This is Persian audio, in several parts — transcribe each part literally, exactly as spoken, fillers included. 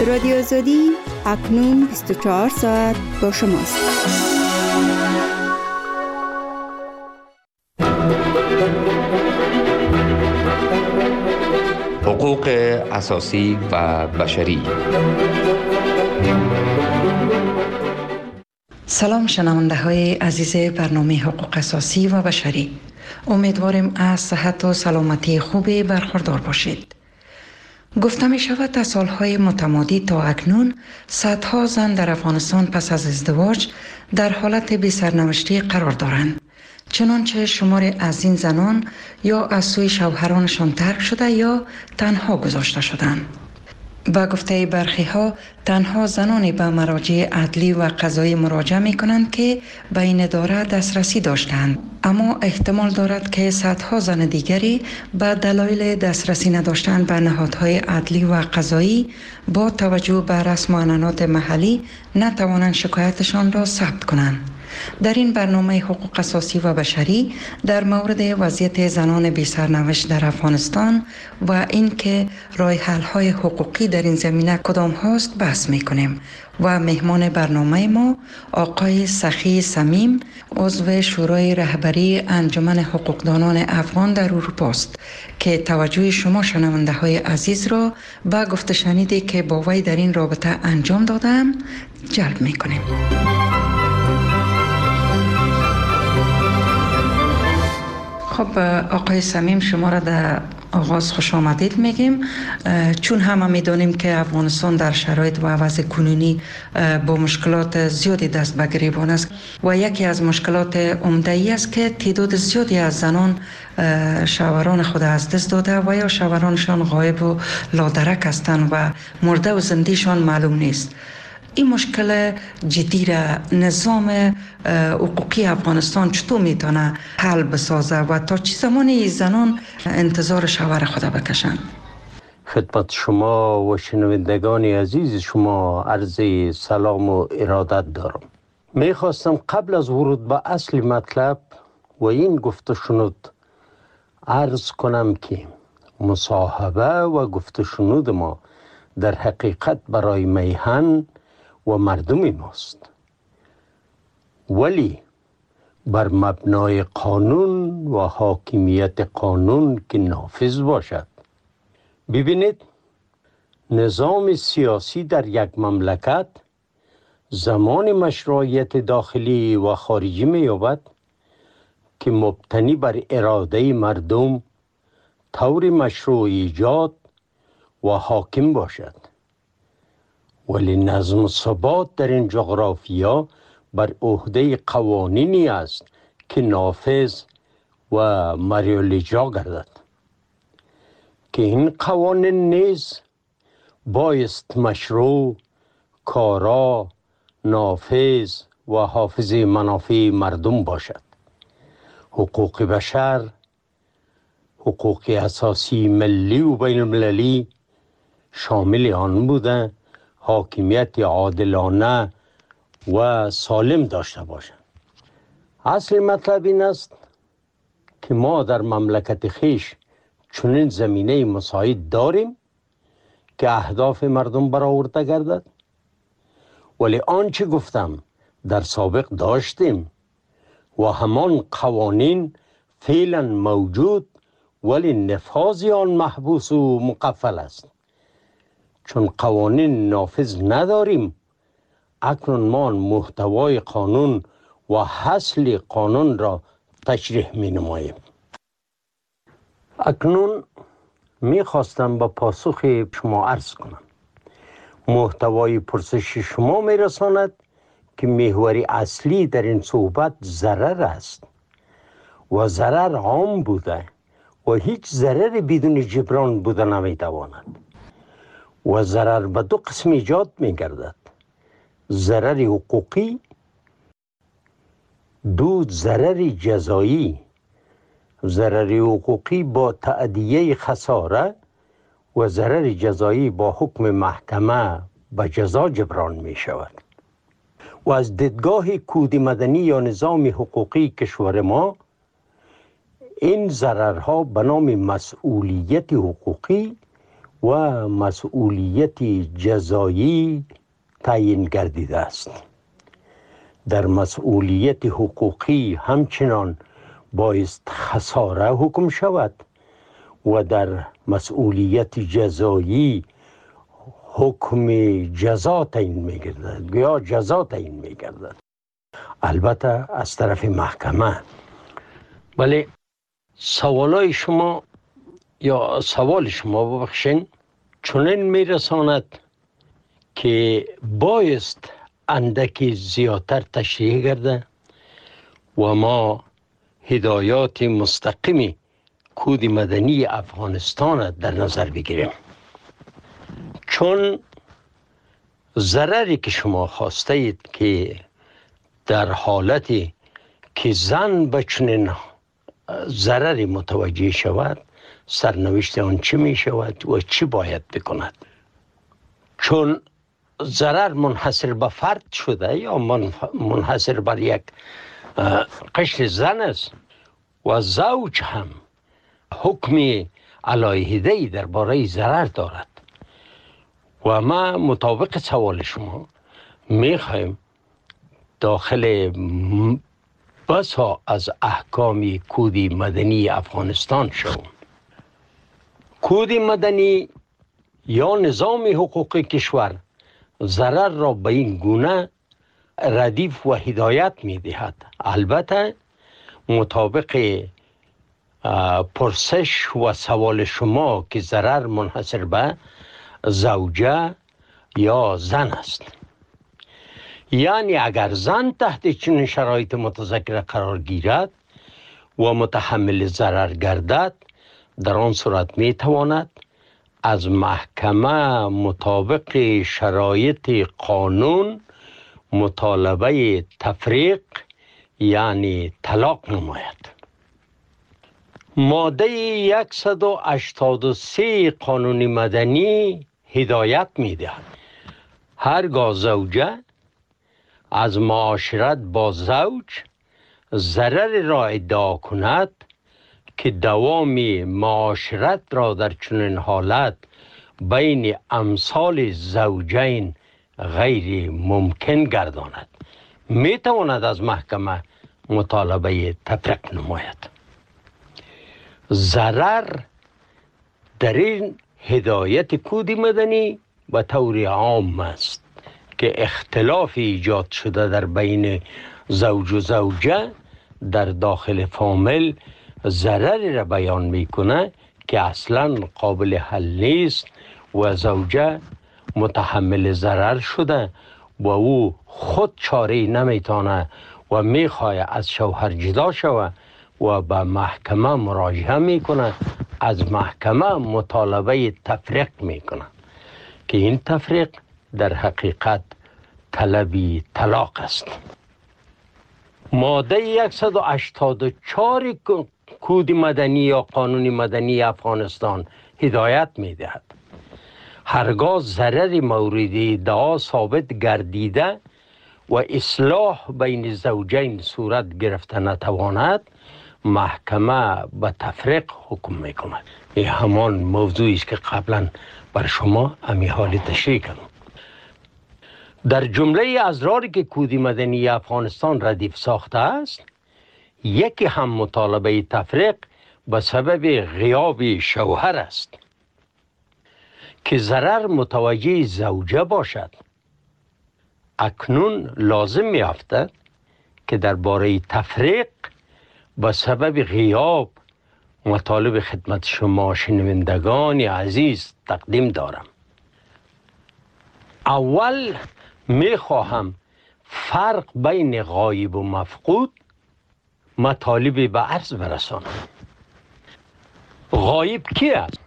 رادیو آزادی اکنون بیست و چهار ساعت با شماست. حقوق اساسی و بشری. سلام شنونده های عزیز برنامه حقوق اساسی و بشری. امیدواریم از صحت و سلامتی خوبی برخوردار باشید. گفته می شود از سالهای متمادی تا اکنون صدها زن در افغانستان پس از ازدواج در حالت بی سرنوشتی قرار دارند. چنانچه شمار از این زنان یا از سوی شوهرانشان ترک شده یا تنها گذاشته شدند. با گفته برخی ها تنها زنانی به مراجع عدلی و قضایی مراجعه می کنند که به این اداره دسترسی داشتند، اما احتمال دارد که صدها زن دیگری به دلایل دسترسی نداشتن به نهادهای عدلی و قضایی با توجه به رسم و عنعنات محلی نتوانند شکایتشان را ثبت کنند. در این برنامه حقوق اساسی و بشری در مورد وضعیت زنان بی سرنوشت در افغانستان و اینکه راه حل های حقوقی در این زمینه کدام هاست بحث می کنیم و مهمان برنامه ما آقای سخی صمیم، عضو شورای رهبری انجمن حقوقدانان افغان در اروپا است که توجه شما شنونده های عزیز را به گفته شنیدی که با وی در این رابطه انجام دادم جلب می کنیم. خب آقای صمیم، شما را در آغاز خوش آمدید میگیم، چون همه میدونیم که افغانستان در شرایط و وضع کنونی با مشکلات زیادی دست به گریبان است و یکی از مشکلات عمده ای است که تعداد زیادی از زنان شوهران خود از دست داده و یا شوهرانشان غایب و لادرک هستند و مرده و زندهشان معلوم نیست. این مشکل جدی را نظام حقوقی افغانستان چطور میتونه حل بسازه و تا چه زمانی زنان انتظار شوهر خود بکشند؟ خدمت شما و شنوندگان عزیز شما عرض سلام و ارادت دارم. میخواستم قبل از ورود به اصل مطلب و این گفته شنود عرض کنم که مصاحبه و گفته شنود ما در حقیقت برای میهن و مردم ماست، ولی بر مبنای قانون و حاکمیت قانون که نافذ باشد. ببینید، نظام سیاسی در یک مملکت زمان مشروعیت داخلی و خارجی می یابد که مبتنی بر اراده مردم طور مشروع ایجاد و حاکم باشد، ولی نظم و ثبات در این جغرافیا بر عهده قوانینی است که نافذ و مریال اجرا گردد که این قوانین نیز بایست مشروع، کارا، نافذ و حافظ منافع مردم باشد. حقوق بشر، حقوق اساسی ملی و بین المللی شامل آن بوده حاکمیت عادلانه و سالم داشته باشند. اصل مطلب این است که ما در مملکت خیش چنین زمینه مساعد داریم که اهداف مردم برآورده گردد، ولی آنچه گفتم در سابق داشتیم و همان قوانین فعلا موجود، ولی نفاذ آن محبوس و مقفل است. چون قوانین نافذ نداریم، اکنون ما محتوای قانون و حاصل قانون را تشریح می نماییم. اکنون می خواستم با پاسخ شما عرض کنم. محتوای پرسش شما می رساند که محور اصلی در این صحبت ضرر است و ضرر عام بوده و هیچ ضرر بدون جبران بوده نمی تواند و ضرر به دو قسم ایجاد می گردد: ضرر حقوقی، دو ضرر جزایی. ضرر حقوقی با تأدیه خساره و ضرر جزایی با حکم محکمه به جزا جبران می شود. و از دیدگاه کود مدنی یا نظام حقوقی کشور ما، این ضررها به نام مسئولیت حقوقی و و مسئولیت جزایی تعیین گردیده است. در مسئولیت حقوقی همچنان بایست خساره حکم شود و در مسئولیت جزایی حکم جزا تعیین می گردد یا جزا تعیین می گردد، البته از طرف محکمه. ولی سوالای شما یا سوال شما ببخشین چنین می رساند که بایست اندکی زیادتر تشریح گرده و ما هدایات مستقیمی کود مدنی افغانستان در نظر بگیریم، چون ضرری که شما خواسته اید که در حالتی که زن به چنین ضرری متوجه شود، سرنوشت آن چی می شود و چی باید بکند. چون ضرر منحصر به فرد شده یا منحصر بر یک قشر زن است و زوج هم حکم علیحده‌ای درباره ضرر دارد و ما مطابق سوال شما میخوایم داخل بسا از احکام کود مدنی افغانستان شویم. کود مدنی یا نظام حقوقی کشور ضرر را به این گونه ردیف و هدایت می دهد، البته مطابق پرسش و سوال شما که ضرر منحصر به زوجه یا زن است. یعنی اگر زن تحت چنین شرایط متذکره قرار گیرد و متحمل ضرر گردد، در آن صورت می تواند از محکمه مطابق شرایط قانون مطالبه تفریق یعنی طلاق نماید. ماده صد و هشتاد و سه قانون مدنی هدایت می دهد هرگاه زوجه از معاشرت با زوج ضرر را ادعا کند که دوام معاشرت را در چنین حالت بین امثال زوجین غیر ممکن گرداند، می تواند از محکمه مطالبه تفریق نماید. ضرر در این هدایت کود مدنی به طور عام است که اختلاف ایجاد شده در بین زوج و زوجه در داخل فامیل ضرری را بیان میکنه که اصلا قابل حل نیست و زوجه متحمل ضرر شده و او خود چاره نمیتونه و میخواه از شوهر جدا شوه و به محکمه مراجعه میکنه، از محکمه مطالبه تفریق میکنه که این تفریق در حقیقت طلبی طلاق است. ماده صد و هشتاد و چهار کود مدنی یا قانون مدنی افغانستان هدایت میدهد هرگاه ضرر مورد ادعا ثابت گردیده و اصلاح بین زوجین صورت گرفته نتواند، محکمه به تفریق حکم میکند. این همان موضوعی است که قبلا بر شما امی حال تشریح کردم. در جمله اضراری که کود مدنی افغانستان ردیف ساخته است، یکی هم مطالبه تفریق به سبب غیاب شوهر است که ضرر متوجه زوجه باشد. اکنون لازم می افتد که درباره تفریق به سبب غیاب مطالب خدمت شما شنوندگان عزیز تقدیم دارم. اول می خواهم فرق بین غایب و مفقود مطالب به عرض برسانم. غایب کی است؟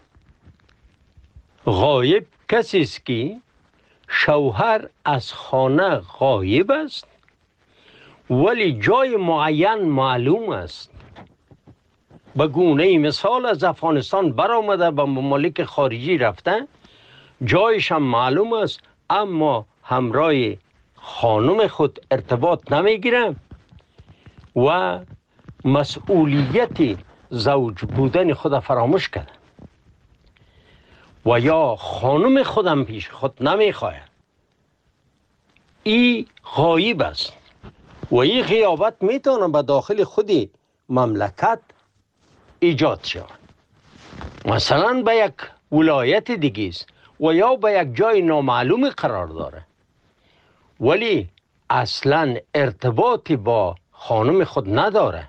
غایب کسی است که شوهر از خانه غایب است ولی جای معین معلوم است. به گونه مثال از افغانستان برآمده به ممالک خارجی رفته، جایش هم معلوم است اما همراه خانم خود ارتباط نمیگیره و مسئولیت زوج بودن خود فراموش کرده. و یا خانم خودم پیش خود نمیخواید، این غایب است و این غیابت میتونه به داخل خودی مملکت ایجاد شود. مثلا به یک ولایت دیگه است و یا به یک جای نامعلوم قرار داره، ولی اصلا ارتباطی با خانم خود نداره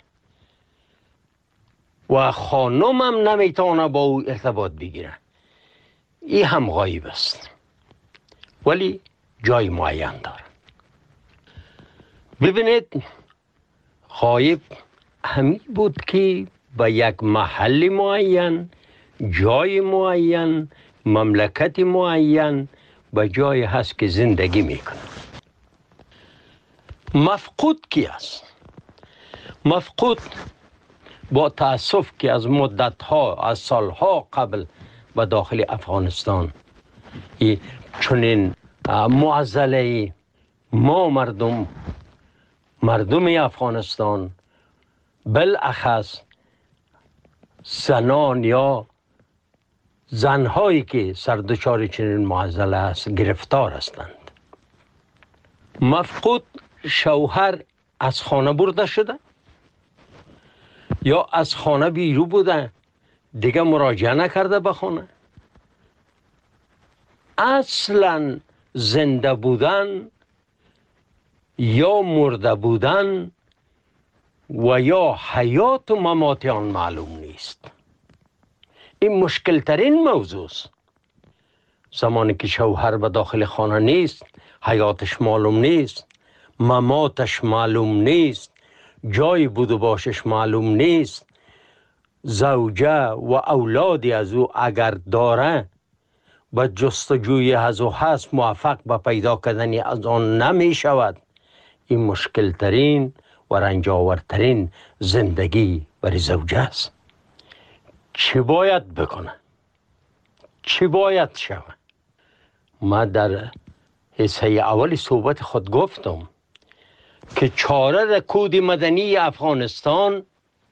و خانم هم نمیتونه با او ارتباط بگیره. این هم غایب است ولی جای معین داره. ببینید، غایب همین بود که به یک محل معین، جای معین، مملکت معین به جای هست که زندگی میکنه. مفقود کی است؟ مفقود با تأسف که از مدتها، از سالها قبل به داخل افغانستان چنین معضله ما مردم مردم افغانستان، بالاخص زنان یا زنهایی که سردچار چنین معضله است گرفتار هستند. مفقود شوهر از خانه برده شده یا از خانه بیرون بوده، دیگه مراجعه نکرده به خانه. اصلا زنده بودن یا مرده بودن و یا حیات و ممات آن معلوم نیست. این مشکل ترین موضوع است. زمانی که شوهر به داخل خانه نیست، حیاتش معلوم نیست، مماتش معلوم نیست، جای بود و باشش معلوم نیست، زوجه و اولادی از او اگر داره به جستجوی از او هست موفق به پیدا کردن از آن نمی شود. این مشکل ترین و رنجاورترین زندگی برای زوجه است. چی باید بکنه؟ چی باید شود؟ ما در حصه اول صحبت خود گفتم که چاره کود مدنی افغانستان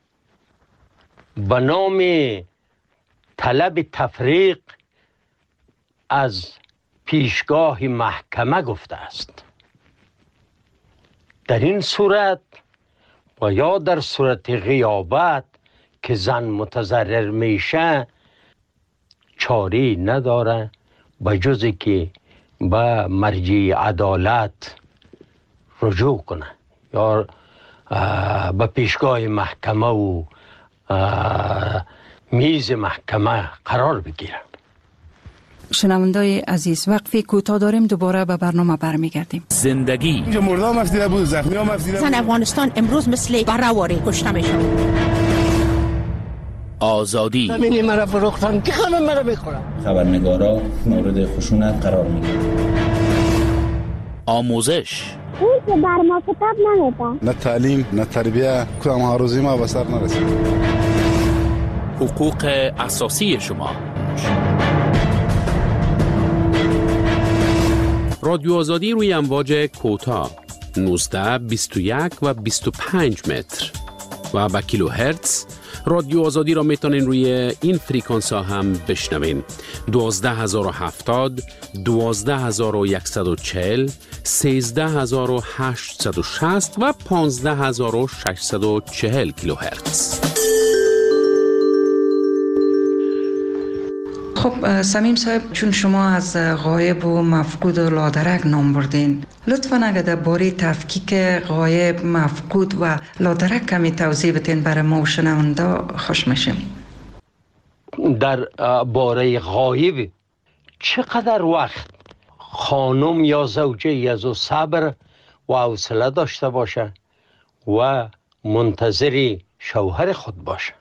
به نام طلب تفریق از پیشگاه محکمه گفته است. در این صورت و یا در صورت غیابت که زن متضرر میشه، چاری نداره به جز که به مرجع عدالت رجوع کنه یا به پیشگاه محکمه و میز محکمه قرار بگیره. شنوندای عزیز، وقفی کوتاه داریم، دوباره به برنامه برمیگردیم. زندگی اینجا مردم مفدیده بود، زخمی ها مفدیده بود. زن افغانستان امروز مثل برهواری کشته میشن. آزادی زمینی مرا فروختن که همه مرا بخورم. خبرنگارا مورد خشونت قرار میگیرن. آموزش اون که بر ما کتاب نمیده. نه تعلیم نه تربیه، کدام ها روزی ما به سر نرسید. حقوق اساسی شما. رادیو آزادی روی امواج کوتاه نوزده، بیست و یک و بیست و پنج متر و با کیلو هرتز. رادیو آزادی را میتونین روی این فریکانس ها هم بشنوین: دوازده هزار و هفتاد، دوازده هزار و صد و چهل، سیزده هزار و هشتصد و شصت و پانزده هزار و ششصد و چهل کیلو هرتز. خب سمیم صاحب، چون شما از غایب و مفقود و لادرک نام بردین، لطفاً اگر در باره تفکیک غایب، مفقود و لادرک کمی توضیح بدین برای ما و شنونده خوش میشیم. در باره غایب چقدر وقت خانم یا زوجه از او صبر و حوصله داشته باشه و منتظر شوهر خود باشه؟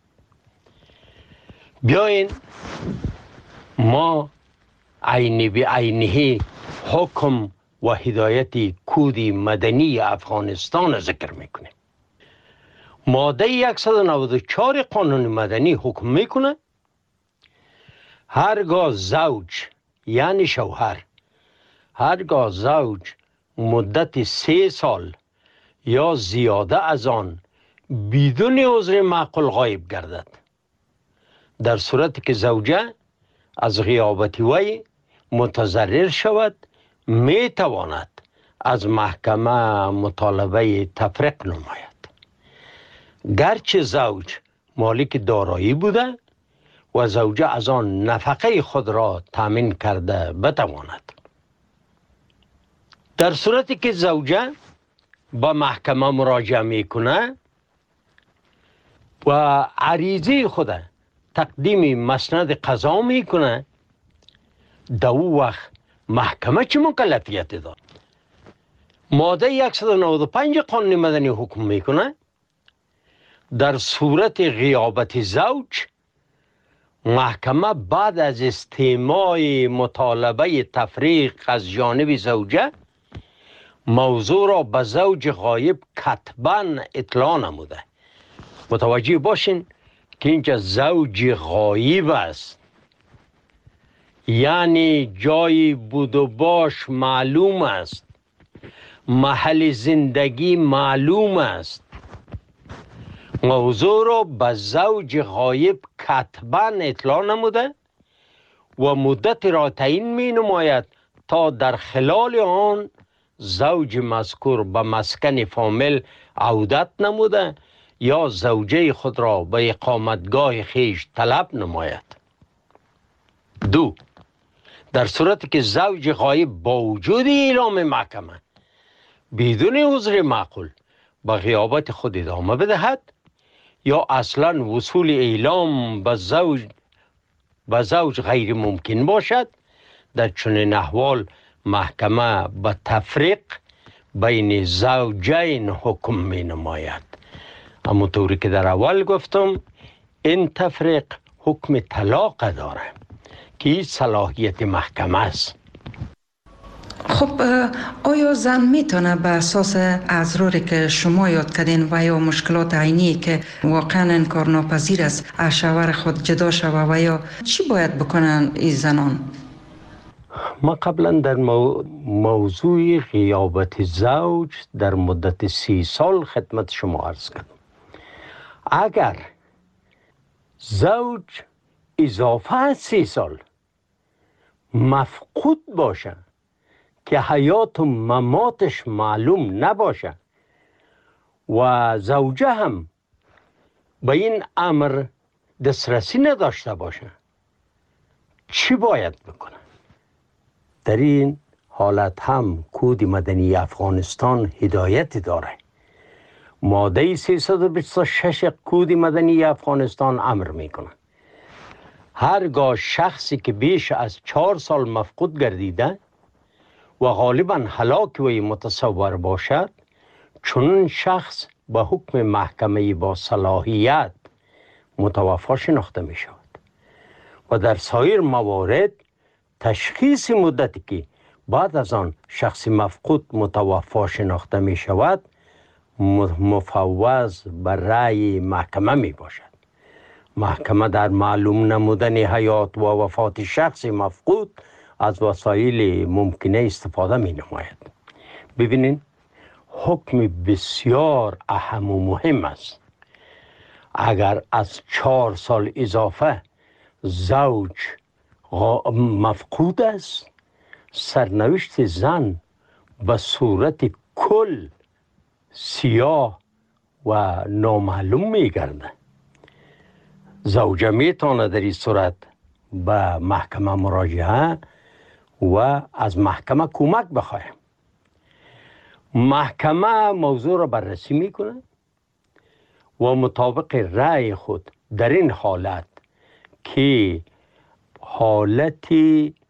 بیاین ما عینی به عینی حکم و هدایت کود مدنی افغانستان ذکر میکنیم. ماده صد و نود و چهار قانون مدنی حکم میکنه هرگاه زوج یعنی شوهر، هرگاه زوج مدت سه سال یا زیاده از آن بدون عذر معقول غایب گردد، در صورتی که زوجه از غیابت وی متضرر شود می تواند از محکمه مطالبه تفریق نماید. گرچه زوج مالک دارایی بوده و زوجه از آن نفقه خود را تامین کرده بتواند. در صورتی که زوجه با محکمه مراجعه میکنه و عریضه خود تقدیم مسند قضا میکنه، در او وقت محکمه چه مکلفیت داد؟ ماده صد و نود و پنج قانون مدنی حکم میکنه در صورت غیابت زوج، محکمه بعد از استماع مطالبه تفریق از جانب زوجه موضوع را به زوج غایب کتباً اطلاع نموده. متوجه باشین که اینجا زوج غایب است، یعنی جای بود و باش معلوم است، محل زندگی معلوم است. موضوع را به زوج غایب کتباً اطلاع نموده و مدت را تعیین می نماید تا در خلال آن زوج مذکور به مسکن فامیل عودت نموده یا زوجه خود را به اقامتگاه خیش طلب نماید. دو، در صورتی که زوج غایب با وجود اعلام محکمه بدون عذر معقول به غیابت خود ادامه بدهد یا اصلا وصول اعلام به زوج به زوج غیر ممکن باشد، در چنین احوال محکمه به تفریق بین زوجین حکم می نماید. همونطوری که در اول گفتم این تفریق حکم طلاق داره که صلاحیت محکمه است. خب آیا زن میتونه به اساس اضراری که شما یاد کردین و یا مشکلات عینی که واقعا انکار ناپذیر است از شوهر خود جدا شوه و یا چی باید بکنن این زنان؟ ما قبلا در مو... موضوع غیابت زوج در مدت سی سال خدمت شما عرض کردم. اگر زوج اضافه از سی سال مفقود باشه که حیات و مماتش معلوم نباشه و زوجه هم به این امر دسترسی نداشته باشه، چی باید بکنه؟ در این حالت هم کود مدنی افغانستان هدایت داره. ماده سیصد و بیست و شش کود مدنی افغانستان امر میکنه هرگاه شخصی که بیش از چهار سال مفقود گردیده و غالباً هلاک وی متصور باشد، چنین شخص به حکم محکمه با صلاحیت متوفی شناخته می شود و در سایر موارد تشخیص مدتی که بعد از آن شخص مفقود متوفی شناخته می شود مفوض به رأی محکمه می باشد. محکمه در معلوم نمودن حیات و وفات شخص مفقود از وسایل ممکنه استفاده می نماید. ببینین حکم بسیار اهم و مهم است. اگر از چهار سال اضافه زوج مفقود است، سرنوشت زن به صورت کل سیاه و نامعلوم می گرده. زوجه می تواند در این صورت به محکمه مراجعه و از محکمه کمک بخواهد. محکمه موضوع را بررسی میکنه و مطابق رأی خود در این حالت که حالتی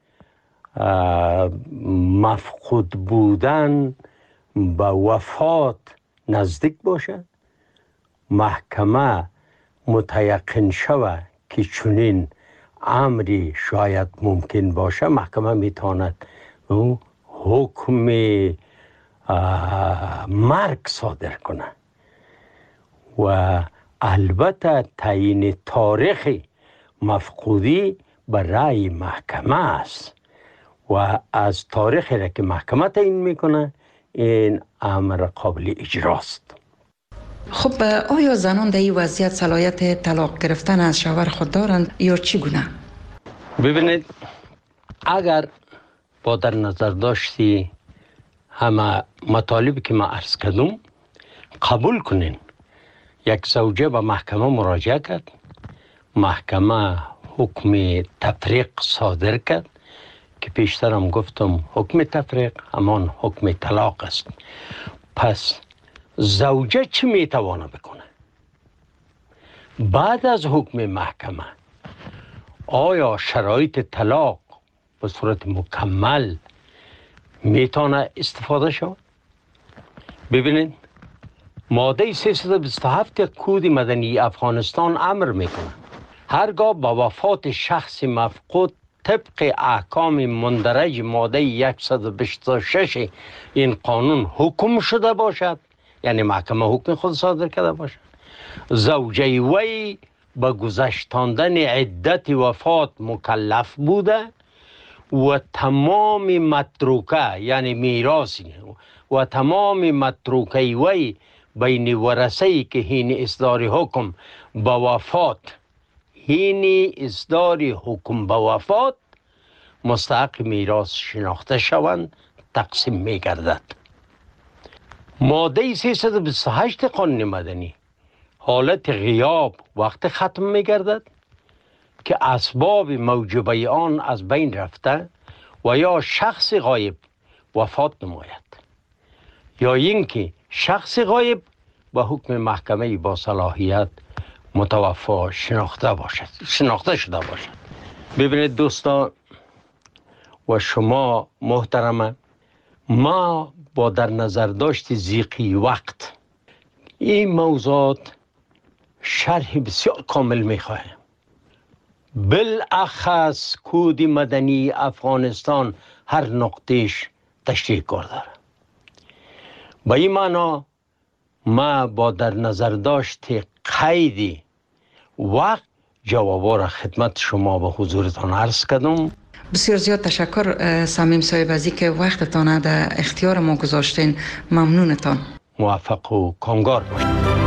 مفقود بودن به وفات نزدیک باشه، محکمه متیقن شود که چنین امری شاید ممکن باشه، محکمه میتواند حکم مرگ صادر کنه و البته تعیین تاریخ مفقودی به رأی محکمه است و از تاریخی را که محکمه تعیین میکنه این امر قابل اجراست. خب آیا زنان در این وضعیت صلاحیت طلاق گرفتن از شوهر خود دارند یا چگونه؟ ببینید، اگر با در نظر داشتی همه مطالبی که ما عرض کردم قبول کنین، یک زوجه به محکمه مراجعه کرد، محکمه حکم تفریق صادر کرد که پیشترم گفتم حکم تفریق همان حکم طلاق است. پس زوجه چی میتوانه بکنه؟ بعد از حکم محکمه آیا شرایط طلاق به صورت مکمل میتونه استفاده شود؟ ببینید، ماده سیصد و بیست و هفت کود مدنی افغانستان امر میکنه هرگاه با وفات شخص مفقود طبق احکام مندرج ماده صد و بیست و شش این قانون حکم شده باشد، یعنی محکمه حکم خود صادر کرده باشد، زوجه وی به گذشتاندن عدت وفات مکلف بوده و تمام متروکه، یعنی میراثی و تمام متروکه وی بین ورثه‌ای که حین اصدار حکم به وفات حین اصدار حکم به وفات مستحق میراث شناخته شوند تقسیم می گردد. ماده سیصد و بیست و هشت قانون مدنی حالت غیاب وقت ختم می گردد که اسباب موجبه آن از بین رفته و یا شخص غایب وفات نماید یا اینکه شخص غایب با حکم محکمه با صلاحیت متوفا شناخته باشد شناخته شده باشد. ببینید دوستان و شما محترمه، ما با در نظر داشت ضیقی وقت این موضوعات شرح بسیار کامل میخواهیم. بالاخص کود مدنی افغانستان هر نقطهش تشریح کار داره. با این معنا ما با در نظر داشت قید وقت جوابا را خدمت شما به حضورتان عرض کردم. بسیار زیاد تشکر صمیم صاحب از اینکه وقتتان در اختیار ما گذاشتین. ممنونتان. موفق و کامگار باشید.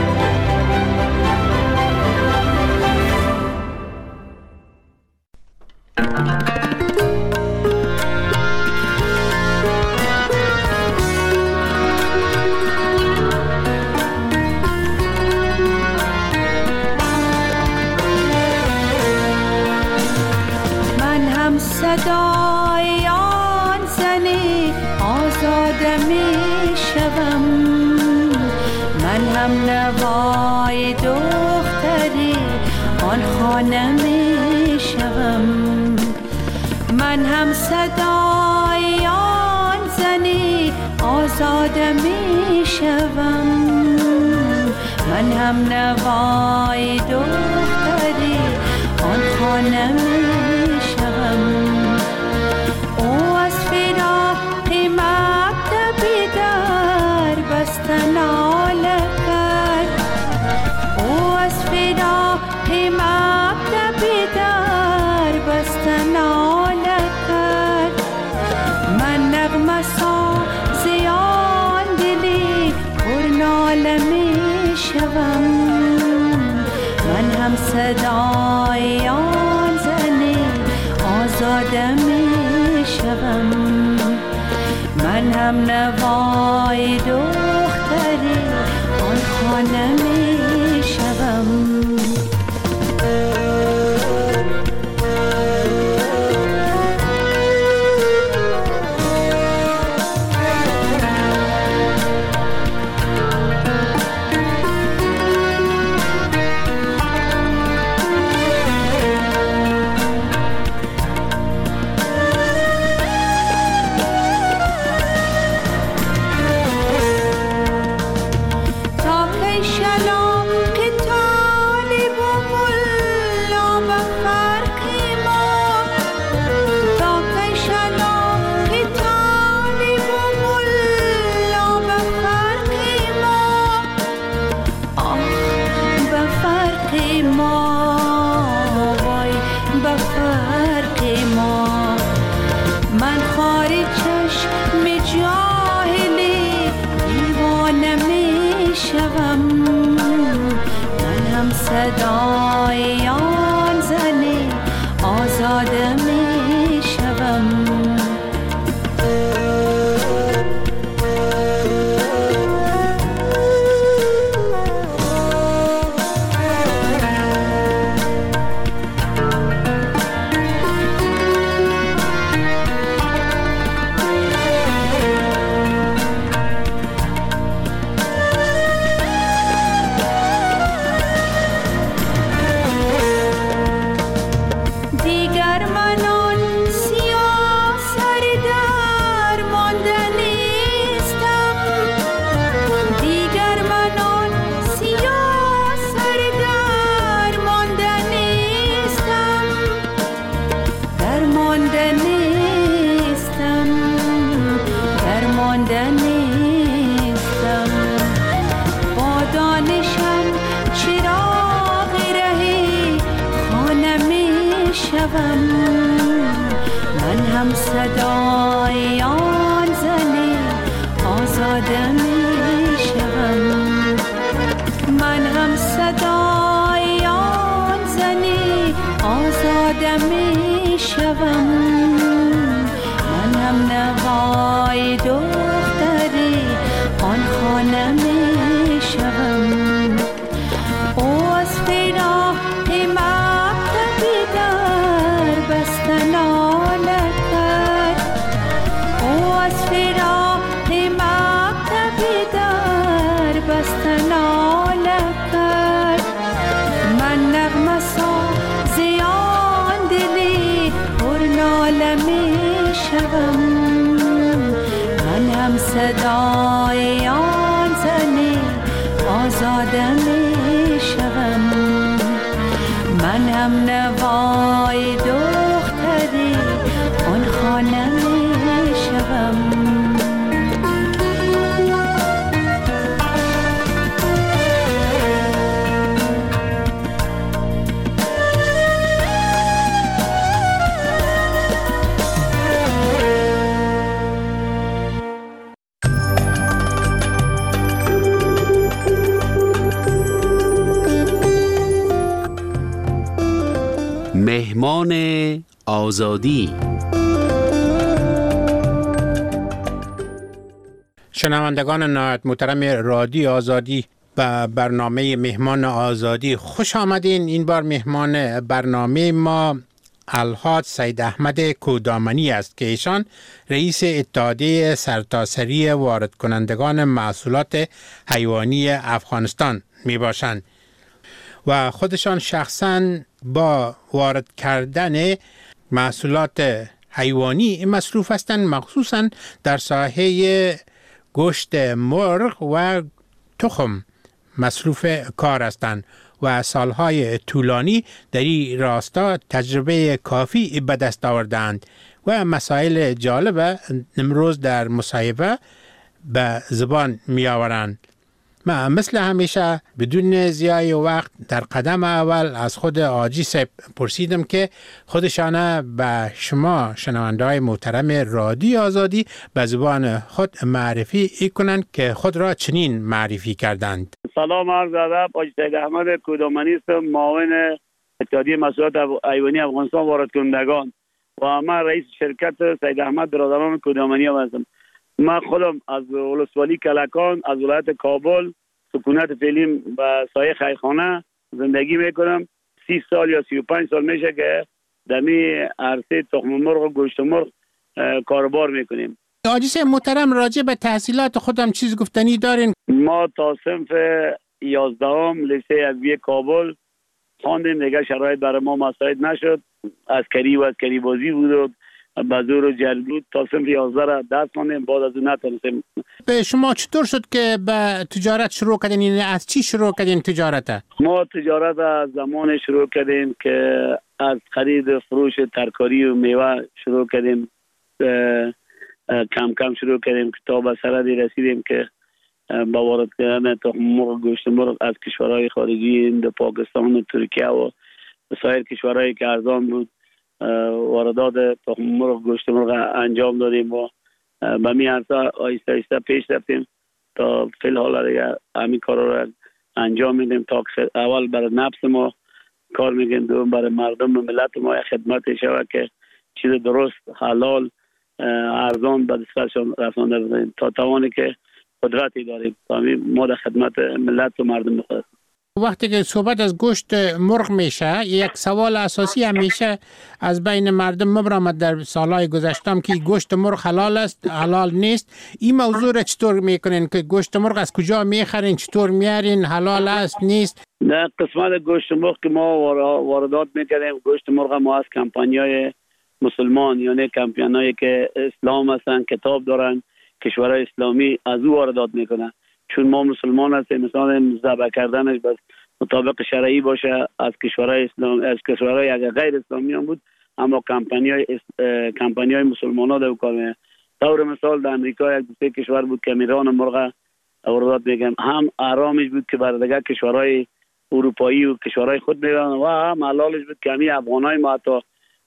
صدای آن زنی آزاده می شوم، من هم نوای دختری آن خانه می شوم، من هم صدای آن زنی آزاده می شوم، من هم نوای دختری آن خانه می شوم. ناله کرد او از فراق مکتب در بست ناله کرد، من نغمه سازی آن دلی پر ناله می شوم، من هم صدای آن زنی آزاده می شوم، من هم نوای دختری آن خانه می شوم. صدای آن زنی آزاد صدای آن زنی آزاده می شوم. من هم صدای آن زنی آزاده می شوم. من هم نوای دختری آن خانه می شوم. او از فراق مکتبی در بستن آله کرد. او از فراق مکتبی در بستن آله کرد. من نغمه سازی آن دلی پر ناله می شوم. من هم صدای آن زنی آزاده می شوم. من هم نوای دختری آن خانه می شوم. مهمان آزادی. شنوندگان نهایت محترم رادیو آزادی و برنامه مهمان آزادی خوش آمدین. این بار مهمان برنامه ما الحاج سید احمد کودامنی است که ایشان رئیس اتحادیه سرتاسری وارد کنندگان محصولات حیوانی افغانستان می باشند و خودشان شخصاً با وارد کردن محصولات حیوانی مصروف هستند، مخصوصاً در ساحه گوشت مرغ و تخم مصروف کار هستند و سالهای طولانی در این راستا تجربه کافی به دست آوردند و مسائل جالب امروز در مصاحبه به زبان می آورند. ما مثل همیشه بدون ضیاع وقت در قدم اول از خود حاجی صاحب پرسیدم که خودشانه به شما شنونده‌های محترم رادیو آزادی به زبان خود معرفی کنند که خود را چنین معرفی کردند. سلام عرض ادب، حاجی سید احمد کودامنی هستم، معاون اتحادیه محصولات حیوانی افغانستان وارد کنندگان و من رئیس شرکت سید احمد برادران کودامنی هستم. من خودم از ولسوالی کلکان از ولایت کابل سکونت فعلی به سایه خیرخانه زندگی میکنم. سی سال یا سی و پنج سال میشه که دمی عرصه تخم مرغ و گوشت مرغ کاربار میکنیم. حاجی صاحب محترم، راجع به تحصیلات خودم چیز گفتنی دارین؟ ما تا صنف یازدهم لیسه ادبیه کابل خواندیم، دیگه شرایط برای ما مساعد نشد. عسکری و عسکری بازی بود و بازور و جلب بود. تا صنف یازده را درس خواندیم، بعد از اون نتونستیم. به شما چطور شد که به تجارت شروع کردین؟ یعنی از چی شروع کردین تجارت؟ ما تجارت از زمان شروع کردیم که از خرید فروش ترکاری و میوه شروع کردیم. کم کم شروع کردیم که تا به سردی رسیدیم که با وارد کردن تخم مرغ گوشت مرغ از کشورهای خارجی در پاکستان و ترکیه و سایر کشورهایی که ارزان بود واردات تخم مرغ گوشت مرغ انجام دادیم و به می عرصه آیسته آیسته پیش رفتیم تا فی الحال دیگه همین کارا رو انجام میدیم تا اول برای نفس ما کار میکنیم، دوم برای مردم و ملت ما خدمت شود که چیز درست حلال ارزان به دستشان رسانده بدهیم تا توانی که قدرتی داریم تا ما در خدمت ملت و مردم بخواهیم. وقتی که صحبت از گوشت مرغ میشه، یک سوال اساسی همیشه از بین مردم مبرامد در سالهای گذشتم که گوشت مرغ حلال است، حلال نیست. این موضوع را چطور میکنین که گوشت مرغ از کجا میخرین، چطور میارین، حلال است نیست؟ در قسمت گوشت مرغ که ما واردات میکنیم، گوشت مرغ ما از کمپانیای مسلمان یعنی کمپانیایی که اسلام هستن، کتاب دارن، کشورهای اسلامی از او واردات میکنن. چون ما مسلمان هستیم، مثلا ذبح کردنش بس مطابق شرعی باشه از کشورهای اسلام، از کشورهای اگر غیر اسلامی هم بود اما کمپانیای کمپانیای مسلمان‌ها در کار میکنن. طور مثال در امریکا یک دو کشور بود که میران مرغ واردات میگم، هم حرامش بود که بر دیگر کشورهای اروپایی و کشورهای خود میرن و هم حلالش بود که همین افغانای ما حتی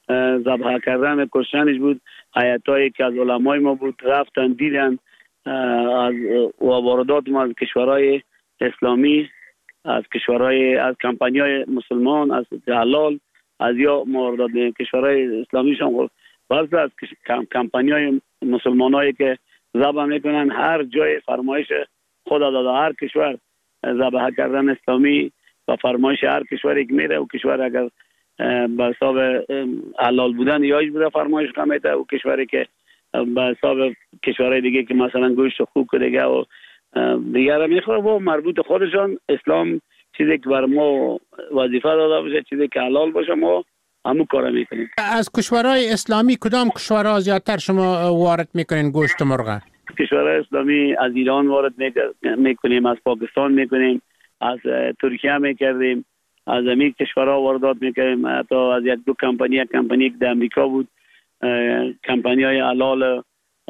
ذبح کردن کشتنش بود. هیئتایی که از علمای ما بود رفتن دیدن از واردات ما از کشورهای اسلامی، از کشورهای از کمپانی‌های مسلمان، از حلال، از یا واردات کشورهای اسلامی شامل بعضی از کمپانی‌های مسلمانایی که ذبح میکنن هر جای فرمایش خدا داده هر کشور ذبح کردن اسلامی و فرمایش هر کشوری که میره و کشور اگر به حساب حلال بودن یاش بوده فرمایش کمیته و کشوری که به حساب کشورهای دیگه که مثلا گوشت خوک دیگه و دیگه میخوره و مربوط خودشان اسلام چیزی که بر ما وظیفه داده باشه چیزی که حلال باشه ما همون کار میکنیم. از کشورهای اسلامی کدام کشورها زیادتر شما وارد میکنین گوشت مرغ؟ کشورهای اسلامی از ایران وارد میکنیم، از پاکستان میکنیم، از ترکیه میکردیم، از همین کشورها واردات میکنیم. حتی از یک دو کمپانی کمپانی که در امریکا بود کمپانی های حلال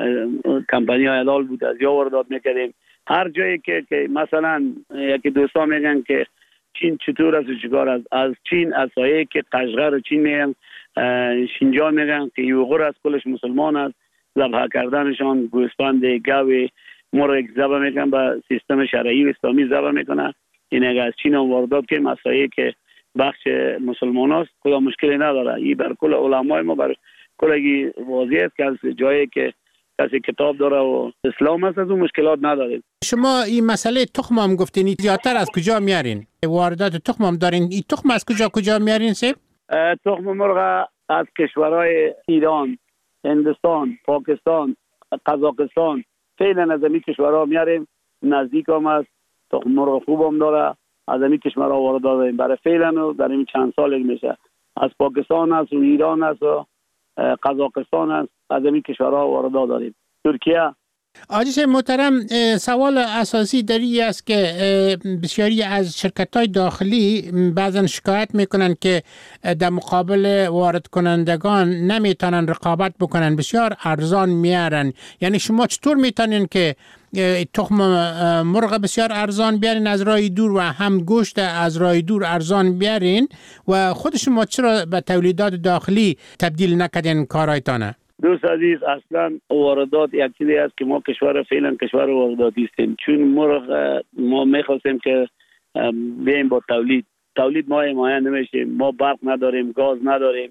کمپانی های حلال بود از یا واردات میکردیم. هر جایی که, که مثلا یکی دوستان میگن که چین چطور است و چیکار است، از چین از سایه که قشقر و چین میگن شینجان میگن که یوغور از کلش مسلمان است، ذبح کردنشان گوسفند گاوی مرغ ذبح میکنن با سیستم شرعی و اسلامی ذبح میکنن. این اگر از چین واردات که مسایه که بخش مسلمان است کلا مشکلی نداره. این بر کل علمای ما بر کلگی واضح است که از جایی که کسی کتاب داره و اسلام است از اون مشکلات نداریم. شما این مسئله تخم هم گفتین زیادتر از کجا میارین؟ واردات تخم هم دارین. این تخم از کجا کجا میارین سیب؟ تخم مرغ از کشورهای ایران، هندوستان، پاکستان، قزاقستان فعلا از این کشورها میاریم. نزدیک هم است، تخم مرغ خوب هم داره، از این کشورها واردات داریم. برای فعلا در این چند سال میشه از پاکستان است و ایران است و قزاقستان است، از این کشورها واردات داریم. ترکیه. آجیس محترم سوال اساسی در این است که بسیاری از شرکت‌های داخلی بعضا شکایت میکنن که در مقابل وارد کنندگان نمیتونن رقابت بکنن، بسیار ارزان میارن. یعنی شما چطور میتونین که تخم مرغ بسیار ارزان بیارین از راه دور و هم گوشت از راه دور ارزان بیارین و خود شما چرا به تولیدات داخلی تبدیل نکردین کارایتانه؟ دوست عزیز اصلا واردات یک چیزی است که ما کشور فعلا کشور وارداتی هستیم. چون مرغ ما میخواستیم که بیایم با تولید تولید ما حمایت نمیشیم. ما برق نداریم، گاز نداریم،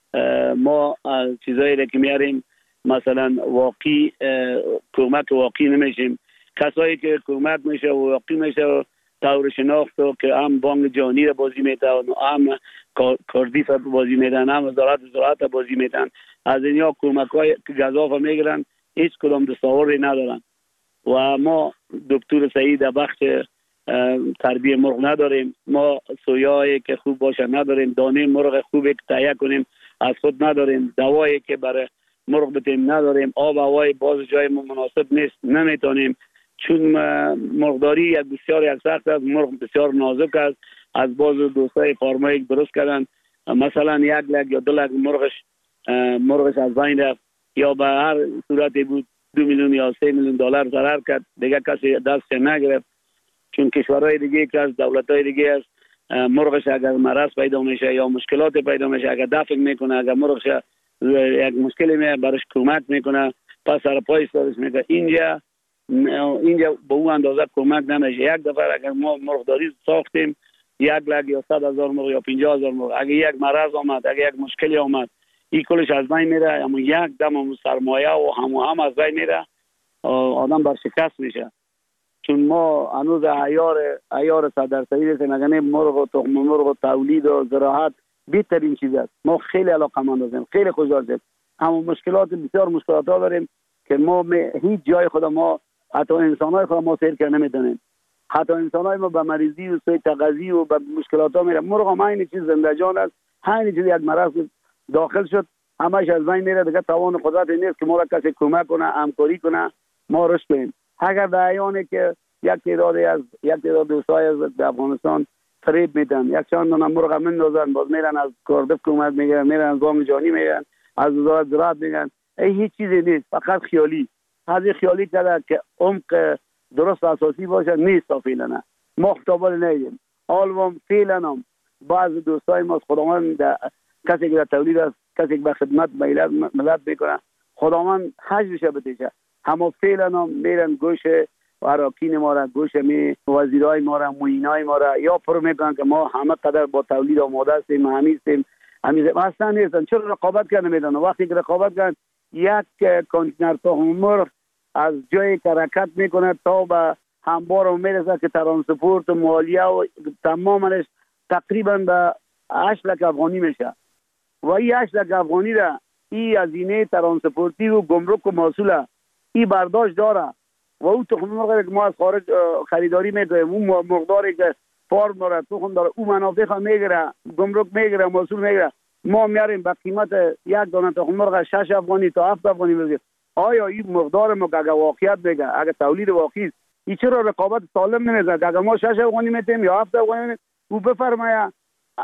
ما چیزایی که میاریم مثلا واقعی کمک واقعی نمیشیم. کسایی که کمک میشه و واقعی میشه طور شناخت که هم بانک جهانی را بازی میتن، هم کاردیف را بازی میتن، هم وزارت زراعت را بازی میتن. از اینیا کمک های گزاف میگیرن، هیچ کدام دستاوردی ندارن. و ما دکتر سعید بخش تربیه مرغ نداریم، ما سویایی که خوب باشه نداریم، دانه مرغ خوبی که تهیه کنیم از خود نداریم، دوایی که برای مرغ بتیم نداریم، آب هوای باز جای مناسب نیست نمیتونیم. چون مرغداری یک بسیار یک سخت است، مرغ بسیار نازک است. از باز دوستای فارمایی درست کردن مثلا یک لک یا دو لک مرغش مرغش از بین رفت یا به هر صورتی بود دو میلیون یا سه میلیون دلار ضرر کرد، دیگه کسی دست نگرفت. چون کشورهای دیگه که از دولت‌های دیگه است مرغش اگر مرض پیدا میشه یا مشکلات پیدا میشه اگر دفع میکنه، اگر مرغش یک مشکلی میاد برش کمک میکنه، پس سر پای سرش میگه. اینجا اینجا به اون اندازه کمک نمیشه. یک دفعه اگر ما مرغداری ساختیم یک لک یا صد هزار مرغ یا پنجاه هزار مرغ، اگر یک مرض آمد، اگر یک مشکلی آمد، این کلش از بین میره. اما یک دم سرمایه و هم و هم از بین میره، آدم برشکست میشه. چون ما هنوز عیار عیار صد درصدی هستیم. اگر مرغ و تخم مرغ و تولید و زراعت بهترین چیز است. ما خیلی علاقه‌مند هستیم، خیلی خوشحال هستیم. اما مشکلات بسیار مشکلات ها داریم که ما هیچ جای خود ما حتی انسان‌های خود ما سیر کرد نمی‌دونیم. حتی انسان‌های ما به مریضی و سوی تغذیه و به مشکلات ها میره. مرغ هم این چیز زنده جان است، همین چیز یک مرض داخل شد همش از بین میره، دیگه توان قدرت نیست که ما را کسی کمک کنه، همکاری کنه، ما رشد کنیم. اگر در ایانی که یک تعدادی از یک تعداد دوستای از افغانستان فریب میدن، یک چند دونه مرغ میندازن، باز میرن از کاردف کمک میگیرن، میرن از بانک جهانی میگیرن، از وزارت زراعت میگن. این هیچ چیزی نیست، فقط خیالی. هذه خیالی کرده که عمق درست اساسی باشه نیست. فعلا ما خطابال نیدیم. حالوام فعلا هم بعض دوستای ما خودمان کسی که در تولید است کسی که به خدمت ملت ملت میکنه خداوند حجرش بتیشه. همه فعلا هم میرن گوش اراکین ما را، گوش می وزیرای ما را، معینای ما را یا پر میکنن که ما همه قدر با تولید آماده هستیم، همیستیم همیستیم اصلا نیستن. چرا رقابت کنه میدن؟ وقتی که رقابت کن یک کانتینر تخم مرغ از جایی که حرکت میکنه تا به همبار میرسه که ترانسپورت و مالیه و تمامش تقریبا به هشت لک افغانی میشه و این هشت لک افغانی را این هزینه ترانسپورتی و گمرک و محصول این برداشت داره و او تخم مرغ که ما از خارج خریداری میکنیم اون مقداری که فارم داره تخم داره او منافع خواهد میگیره، گمرک میگیره، محصول میگیره، ما میاریم به قیمت یک دانه تخم مرغ شش افغانی تا هفت افغانی میگیریم. آیا این مقدار ما که اگر واقعیت بگه، اگر تولید واقعی است، این چرا رقابت سالم نمیزنه که اگر ما شش افغانی میتیم یا هفت افغانی میتیم او بفرمایه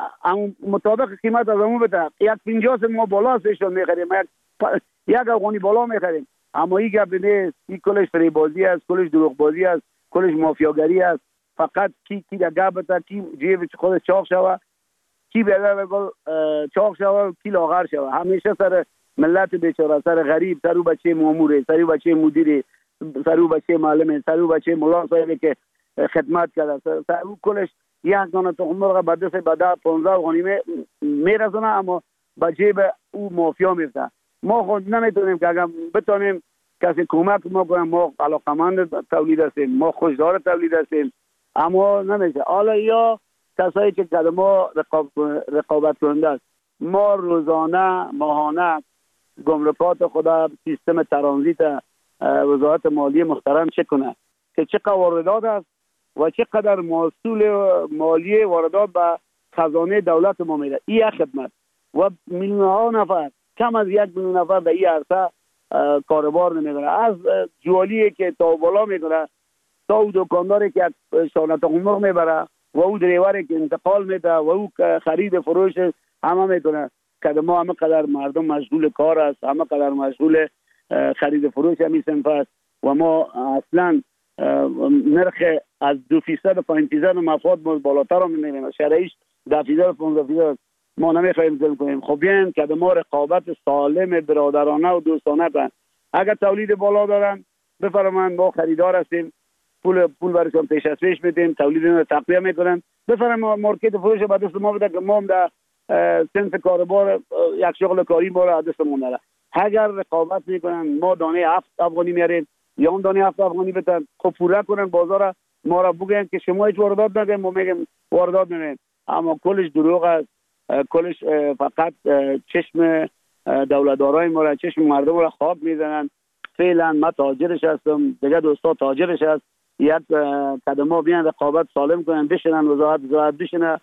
مطابق قیمت از همون بده. یک پنجاه ما بالا سشون میخریم، یک یک افغانی بالا میخریم. اما این گپ نیست. این کلش فریبازی است، کلش دروغ بازی است، کلش مافیاگری است. فقط کی کی گپ بده، کی جیب خودش چاق شوه، کی بلا بگل چاق شوه، کی لاغر شوه. همیشه سر ملت بیچاره، سر غریب، سر او بچه ماموره، سر او بچه مدیره، سر او بچه معلمه، سر او بچه ملا صاحبی که خدمت کرده، سر او کلش یک دانه تخم مرغ به دست بده پانزده افغانی میرسونه اما به جیب او مافیا میفته. ما خود نمیتونیم که اگر بتونیم کسی کمک ما کنیم، ما علاقمند تولید هستیم، ما خوشدار تولید هستیم، اما نمیشه. حالا یا کسایی که که ما رقابت کننده است، ما روزانه ماهانه گمرکات خدا سیستم ترانزیت وزارت مالی محترم چک کنه که چقدر واردات است و چقدر محصول مالی واردات به خزانه دولت ما میره. این خدمت و میلیون ها نفر، کم از یک میلیون نفر در این عرصه کاروبار نمیکنه، از جوالی که تا بالا میکنه تا او دکانداری که شانه تخم مرغ میبره و او دریوری که انتقال میده و او خرید فروش همه میکنه. که ما همه قدر مردم مشغول کار است، همه قدر مشغول خرید فروش همی صنف است و ما اصلا نرخ از دو فیصد و پنج فیصد مفاد بالاتر هم نمیریم، شرعیش ده فیصد و پانزده فیصد ما نمیخوایم ظلم کنیم. خب بیاین که ما رقابت سالم برادرانه و دوستانه کنیم. اگر تولید بالا دارن بفرمایند ما خریدار هستیم، پول پول برشون پیش از پیش میدیم، تولید رو تقویه میکنن، بفرمایند مارکت فروش به دست ما بده که ما در صنف کاربار یک شغل کاری ما را دست ما نره. اگر رقابت میکنن ما دانه هفت افغانی میاریم یا اون دانه هفت افغانی بدن، خب پوره کنن بازار ما را بگن که شما هیچ واردات ندید، ما میگیم واردات نمیدیم. اما کلش دروغ است، کلش فقط چشم دولتدارای ما را، چشم مردم را خواب میزنن. فعلا من تاجرش هستم، دیگه دوستا تاجرش هست. یک قدم ها بیان رقابت سالم کنن، بشنن وزارت زراعت بشنه،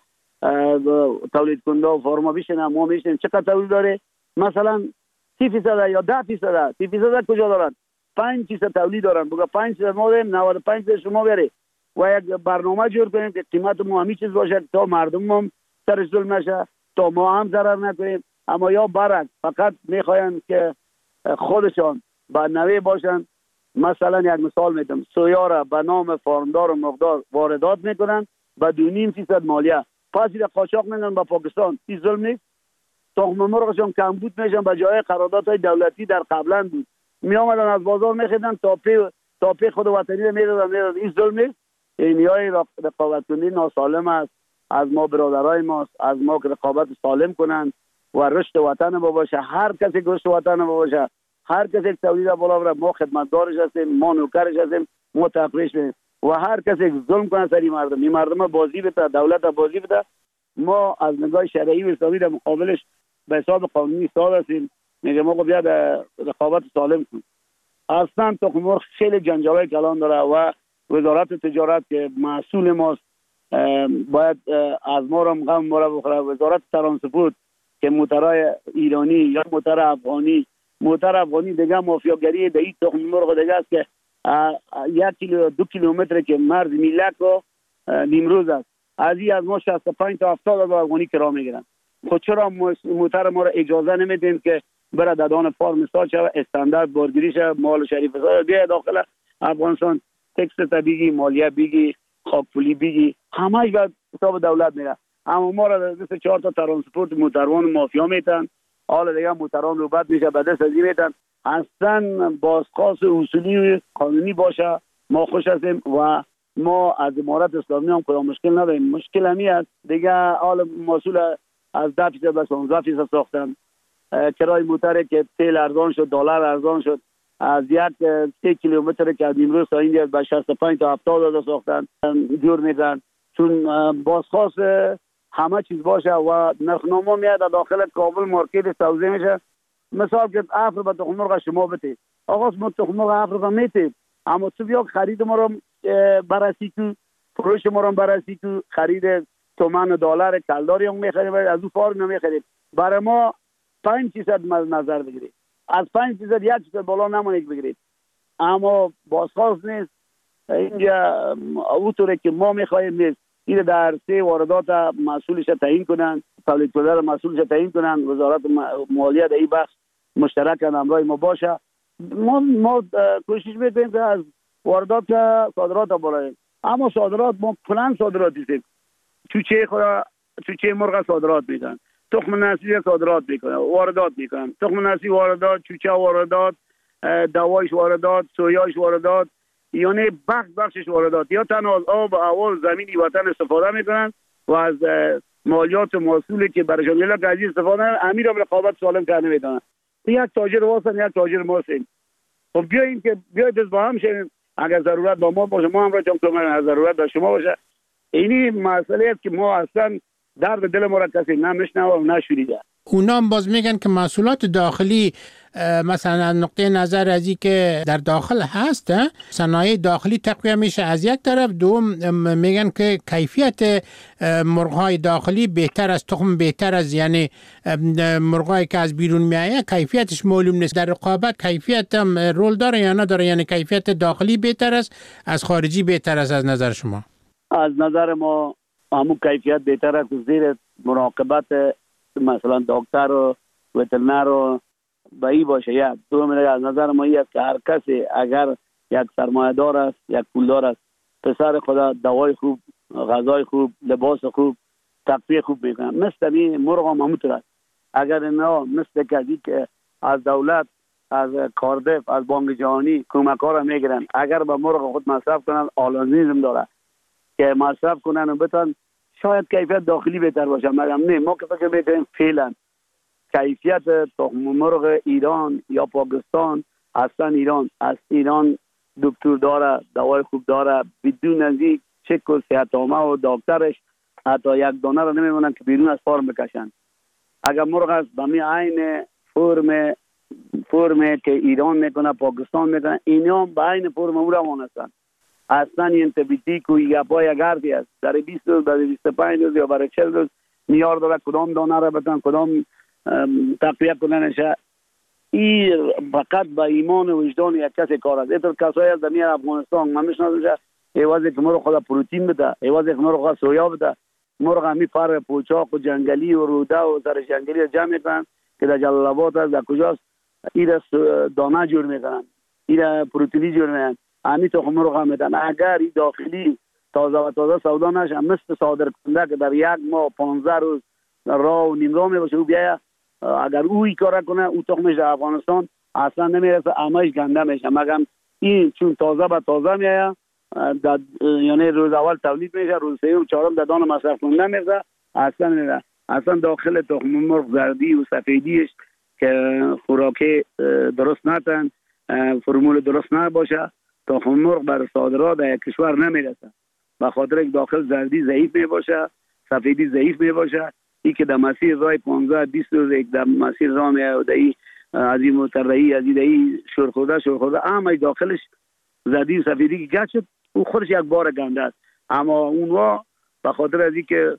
تولید کننده و فارما بشنه، ما میشنیم چقدر تولید داره. مثلا سی فیصد یا ده فیصد، سی فیصد کجا دارن؟ پنج فیصد تولید دارن. بگه پنج فیصد ما داریم، نود و پنج فیصد شما بری و یک برنامه جور کنیم که قیمت ما همین چیز باشه تا مردم هم سرش ظلم نشه، تا ما هم ضرر نکنیم. اما یا برعکس فقط میخواین که خودشان با نوی باشن. مثلا یک مثال میدم، سویا را به نام فارمدار و مقدار واردات میکنن با دو نیم فیصد مالیه، پس را قاچاق میدن به پاکستان. این ظلم نیست؟ تخم مرغشون کمبود میشن به جای قراردادهای دولتی در قبلا بود، می آمدن از بازار میخریدن تا پی تا پی خود وطنی رو میدادن میدادن. این ظلم نیست؟ این های رقابت کنی ناسالم است. از ما برادرای ماست، از ما که رقابت سالم کنن و رشد وطن ما باشه. هر کسی که رشد وطن ما باشه، هر کسی که تولید بالا بره، ما خدمتگارش هستیم، ما نوکرش هستیم، ما تقریش میدیم. و هر کسی که ظلم کنه سری مردم، این مردم بازی بده، دولت بازی بده، ما از نگاه شرعی و اسلامی در مقابلش به حساب قانونی ایستاد هستیم. میگه ما بیا رقابت سالم کن. اصلا تخم مرغ خیلی جنجالای کلان داره و وزارت تجارت که مسئول ماست باید از ما را غم ما را بخوره. وزارت ترانسپورت که موترای ایرانی یا موتر افغانی، موتر افغانی دیگه مافیاگری در این تخم مرغ دیگه است که یک کیلو دو کیلومتر که مرز میلک و نیمروز است، از این از ما شصت و پنج تا هفتاد هزار افغانی کرا میگیرن. خود چرا موتر ما را اجازه نمیدیم که بره دادان فارم سال شود، استاندارد بارگیری شود، مال شریف سال بیاید داخل افغانستان، تکس طبیعی، مالیه بیگی، خاک پولی بیگی، همهش به حساب دولت میره. اما ما را در دست چهار تا ترانسپورت موتروان مافیا میتن حالا دیگه موتران نوبت میشه به دست ازی میتن. اصلا بازخواست اصولی و قانونی باشه ما خوش هستیم و ما از امارت اسلامی هم کدام مشکل نداریم. مشکل همی است دیگه حالا مسئول از ده فیصد به پانزده فیصد ساختن. کرای موتر که تیل ارزان شد، دلار ارزان شد، از یک سه کیلومتر که از امروز تا اینجا به شصت و پنج تا هفتاد داده ساختن جور میدن. چون بازخواست همه چیز باشه و نرخنامه میاد داخل کابل مارکت توزیع میشه. مثال که افر به تخم مرغ شما بتید آقا ما تخم مرغ افر را میتید، اما تو بیا خرید ما رو بررسی کو، فروش ما رو بررسی کو، خرید تومن دلار کلداری هم میخریم از اون فارم میخریم. برای ما پنج فیصد نظر بگیرید، از پنج فیصد یک فیصد بالا نمونید بگیرید. اما بازخواست نیست اینجا اونطوری که ما میخوایم نیست. این در سه واردات مسئولش تعیین کنن، تولید کننده مسئولش تعیین کنن، وزارت مالیه در این بخش مشترک همراه ما باشه. ما ما کوشش میکنیم که از واردات صادرات بالاییم، اما صادرات ما پلان صادراتی هستیم. چوچه خورا چوچه مرغ صادرات میکنن، تخم نسلی صادرات میکنن، واردات میکنن، تخم نسلی واردات، چوچه واردات، دوایش واردات، سویاش واردات، یعنی بخش بخشش واردات. یا تنها از آب اول زمینی وطن استفاده میکنن و از مالیات محصولی که برایشان میاد از این استفاده میکنن. امیر هم رقابت سالم کرده میدونن. یک تاجر واسن یک تاجر ماسیم. خب بیاین که بیاید از با هم شیم. اگر ضرورت با ما باشه ما هم را جمع کنیم، ضرورت با شما باشه. اینی مسئله است که ما اصلا درد دل ما را کسی نمیشنوه و نشنیده. اونا هم باز میگن که محصولات داخلی مثلا از نقطه نظر از این که در داخل هست صنایع داخلی تقویه میشه از یک طرف، دوم میگن که کیفیت مرغ‌های داخلی بهتر از تخم بهتر از یعنی مرغ‌هایی که از بیرون میایه کیفیتش معلوم نیست. در رقابت کیفیت هم رول داره یا نداره؟ یعنی کیفیت داخلی بهتر است از خارجی بهتر است از نظر شما؟ از نظر ما همون کیفیت بهتر است زیر مراقبت مثلا دکتر و وترنر و بایی باشه. یک دوم از نظر ما این است که هر کسی اگر یک سرمایه‌دار است، یک پولدار است، پسر خدا دوای خوب، غذای خوب، لباس خوب، تغذیه خوب میکنه. مثل این مرغ هم همونطور است. اگر اینا مثل کسی که از دولت، از کاردف، از بانک جهانی کمک‌ها را میگیرن، اگر به مرغ خود مصرف کنن آلانیزم داره که مصرف کنن و بتن، شاید کیفیت داخلی بهتر باشه. مگر نه، ما که فکر میکنیم فعلا کیفیت تخم مرغ ایران یا پاکستان، اصلا ایران از ایران دکتر داره، دوای خوب داره، بدون از این چک و صحتنامه و دکترش حتی یک دانه را نمیمونن که بیرون از فارم بکشن. اگر مرغ است به می عین فرم فرم که ایران میکنه، پاکستان میکنه، اینا هم به عین فرم او روان هستن. اصلا این تبیتیک و یک پای اگردی است. در بیست روز، برای بیست و پنج روز یا برای چهل روز نیار داره کدام دانه را بدن، کدام تقویه کننشه. این فقط با ایمان و وجدان یک کسی کار است. اینطور کسایی از در افغانستان من میشناسمش، ایوازی که مرغ خدا پروتئین بده، ایوازی که مرغ خدا سویا بده، مرغ همی پر پوچاق و جنگلی و روده و سر جنگلی را جمع میکنن که در جلال آباد است، در کجاست، این دانه جور میکنن، این پروتئینی جور میکنن، همی تخم مرغ هم میدن. اگر این داخلی تازه و تازه سودا نشه، مثل صادر کننده که در یک ماه پانزده روز راه و نیم راه میباشه، او بیایه اگر او این کار کنه، او تخمش در افغانستان اصلا نمیرسه، همهش گنده میشه. مگر این چون تازه به تازه میایه، یعنی روز اول تولید میشه، روز سوم چهارم در دان مصرف کننده میرسه، اصلا نمیره. اصلا داخل تخم مرغ زردی و سفیدیش که خوراکی درست نتن، فرمول درست نباشه، تخم مرغ بر صادرات در کشور نمیرسه. به خاطر که داخل زردی ضعیف میباشه، سفیدی ضعیف میباشه. این که در مسیر راه پانزده بیست روز یک در مسیر راه میایه و در این از این مترهی از این در این شورخورده شورخورده اما داخلش زردی و سفیدی که گشت شد، او خودش یک بار گنده است. اما اونها به خاطر از این که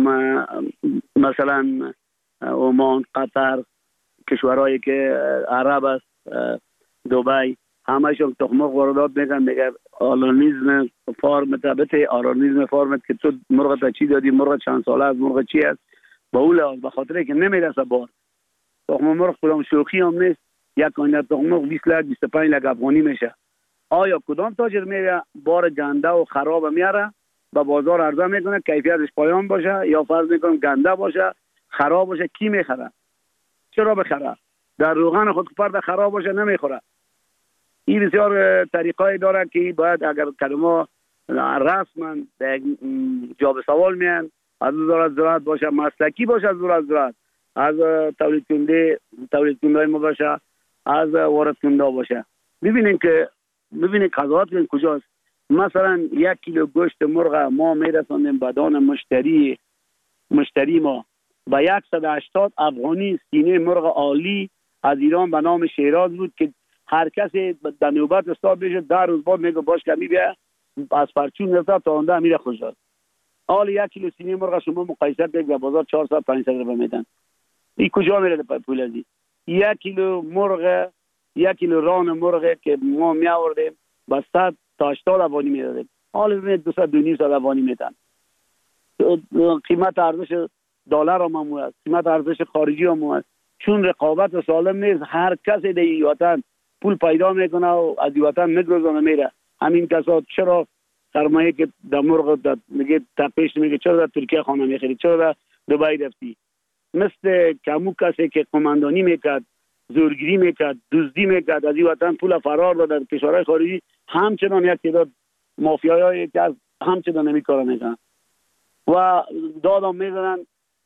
مثلا عمان، قطر، کشورهایی که عرب است، دبی، همهشون تخم مرغ واردات میکنن. میگه آلانیزم فارم تبته، آلانیزم فارم که تو مرغ تا چی دادی، مرغ چند ساله از مرغ چی است، با اون لحاظ به خاطر که نمیرسه بار. تخم مرغ کدام شوخی هم نیست. یک کانیت تخم مرغ بیست لک بیست و پنج لک افغانی میشه. آیا کدام تاجر میره بار گنده و خراب میاره به بازار عرضه میکنه، کیفیتش پایان باشه، یا فرض میکنم گنده باشه خراب باشه، کی میخره؟ چرا بخره؟ در روغن خود پرده خراب باشه نمیخوره. این بسیار طریقای داره که باید اگر کلمه رسما جا به سوال میان از وزارت زراعت باشه، مسلکی باشه از وزارت زراعت، از تولید کننده تولید کننده ما باشه، از وارد کننده باشه. ببینیم که ببینیم قضاوت کنیم کجاست. مثلا یک کیلو گوشت مرغ ما میرسانیم بدان مشتری مشتری ما به صد و هشتاد افغانی سینه مرغ عالی از ایران به نام شیراز بود که هر کسی در نوبت استاد بشه در روز بعد میگه باش کمی بیا از پرچون نزد تا اونده میره خوشحال. حالا یک کیلو سینه مرغ شما مقایسه کنید در بازار چهارصد پانصد روپیه میدن. این کجا میره پول ازی؟ یک کیلو مرغ یک کیلو ران مرغ که ما می آوردیم با صد تا هشتاد افغانی میدادیم، حالا ببینید دویست دو نیم صد افغانی میدن. قیمت ارزش دلار هم هم است، قیمت ارزش خارجی هم است. چون رقابت سالم نیست، هر کسی در این وطن پول پیدا میکنه و از این وطن میگذرونه میره. همین کسا چرا سرمایه که در مرغ در میگه تپش میگه چرا در ترکیه خانه میخری، چرا در دبی رفتی؟ مثل کمو کسی که قماندانی میکرد، زورگیری میکرد، دزدی میکرد، از این وطن پول فرار داد در کشورهای خارجی، همچنان یک تعداد مافیایی که از همچنان نمی کار میکنن و دادم میزنن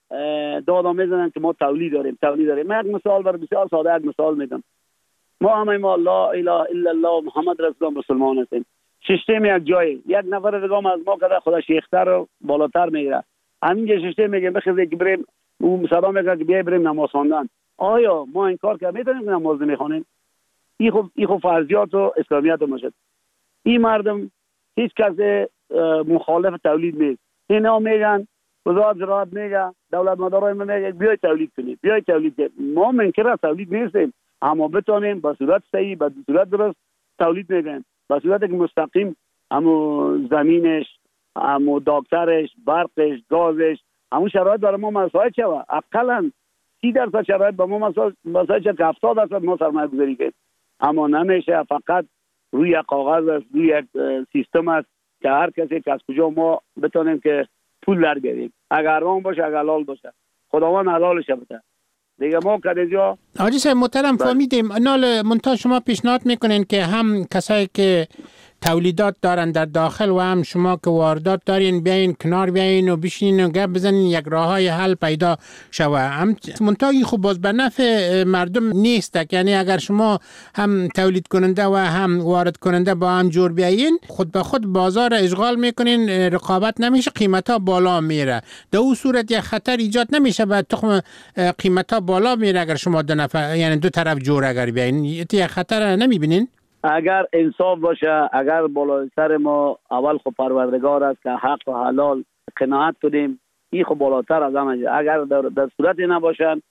دادم میزنن که ما تولید داریم تولید داریم. من یک مثال بر بسیار ساده یک مثال میدم. ما همه ما لا اله الا الله محمد رسول الله مسلمان هستیم. ششتیم یک جای یک نفر دیگه از ما کده خدا شیختر و بالاتر میگیره، همینجا ششتیم میگه بخیزه که بریم، اون صدا میگه که بیای بریم نماز خواندن. آیا ما این کار که میتونیم که نماز نمیخوانیم؟ این خب این خب فرضیات و اسلامیت باشد. این مردم هیچ کس مخالف تولید نیست. اینا میگن وزارت زراعت میگه، دولت مدارای میگه بیای تولید کنید، بیای تولید کنید. ما منکر از تولید نیستیم، اما بتونیم با صورت صحیح با صورت درست تولید میکنیم، با صورت که مستقیم همو زمینش، همو دکترش، برقش، گازش، همو شرایط برای ما مساعد شوه. اقلا سی درصد شرایط با ما مساعد شد که هفتاد درصد ما سرمایه گذاری کنیم. اما نمیشه فقط روی یک کاغذ است، روی یک سیستم است که هر کسی که از کجا ما بتونیم که پول در بیاریم. اگر حرام باشه اگر حلال باشه خداوند حلالش بده دیگه. ما کدیجا حاجی صاحب محترم فهمیدیم. نال منتها شما پیشنهاد میکنین که هم کسایی که تولیدات دارن در داخل و هم شما که واردات دارین بیاین کنار بیاین و بشینین و گپ بزنین، یک راههای حل پیدا شوه. هم منتها این خوب باز به نفع مردم نیست. یعنی اگر شما هم تولید کننده و هم وارد کننده با هم جور بیاین، خود به خود بازار اشغال میکنین، رقابت نمیشه، قیمت ها بالا میره. در اون صورت یک خطر ایجاد نمیشه و تخم قیمت ها بالا میره اگر شما دو نفر یعنی دو طرف جور اگر بیاین؟ یک خطر نمیبینین؟ اگر انصاف باشه، اگر بالای سر ما اول خب پروردگار است که حق و حلال قناعت کنیم، این خب بالاتر از همه. اگر در, در صورتی نباشن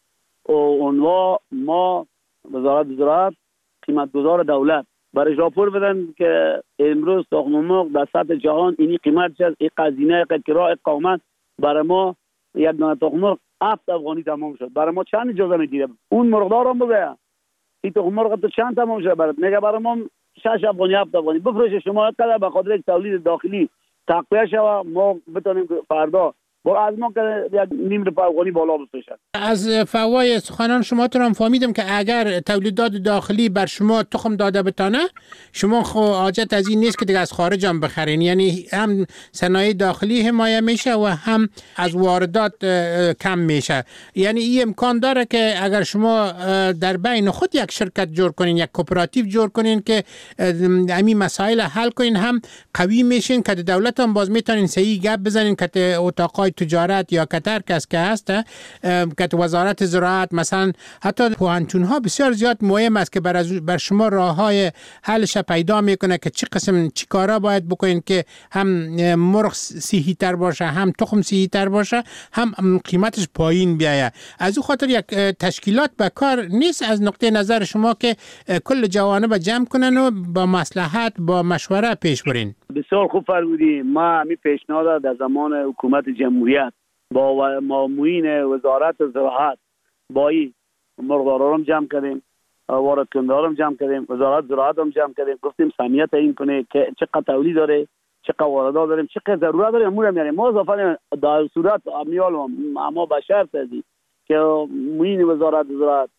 اونوا ما وزارت زراعت قیمت گذار دولت برش راپور بدن که امروز تخم مرغ در سطح جهان اینی قیمت شد، این قزینه کرای قومت برای ما یک دانه تخم مرغ هفت افغانی تمام شد. برای ما چند اجازه میگیره اون مرغدار هم بگه این تخم مرغ تو چند تمام شده برات؟ میگه برای ما شش افغانی هفت افغانی بفروشه. شما قدر به خاطر تولید داخلی تقویه شوه ما بتونیم فردا با از ما که یک نیم روپیه افغانی بالا بفروشه. از فوای سخنان شما تو هم فهمیدم که اگر تولیدات داخلی بر شما تخم داده بتانه، شما خو حاجت از این نیست که دیگه از خارج هم بخرین. یعنی هم صنایع داخلی حمایه میشه و هم از واردات کم میشه. یعنی این امکان داره که اگر شما در بین خود یک شرکت جور کنین، یک کوپراتیو جور کنین که همین مسائل حل کنین، هم قوی میشین که دولت هم باز میتونین صحیح گپ بزنین که اتاقای تجارت یا کتر کس که هست که وزارت زراعت مثلا حتی پوهنتون ها بسیار زیاد مهم است که بر, بر شما راه های حلش پیدا میکنه که چی قسم چی کارا باید بکنین که هم مرغ صحی تر باشه، هم تخم صحی تر باشه، هم قیمتش پایین بیایه. از او خاطر یک تشکیلات به کار نیست از نقطه نظر شما که کل جوانب جمع کنن و با مصلحت با مشوره پیش برین؟ بسیار خوب فرمودی. ما می پیشنهاد در زمان حکومت جمهوریت با مامورین وزارت زراعت با این مرغدارا هم جمع کردیم، وارد کننده هم جمع کردیم، وزارت زراعت هم جمع کردیم، گفتیم سمیت این کنه که چقدر تولید داره، چقدر واردات داریم، چقدر ضرورت داریم، امور میاریم. ما اضافه در صورت امیال ما بشر سازی که معین وزارت زراعت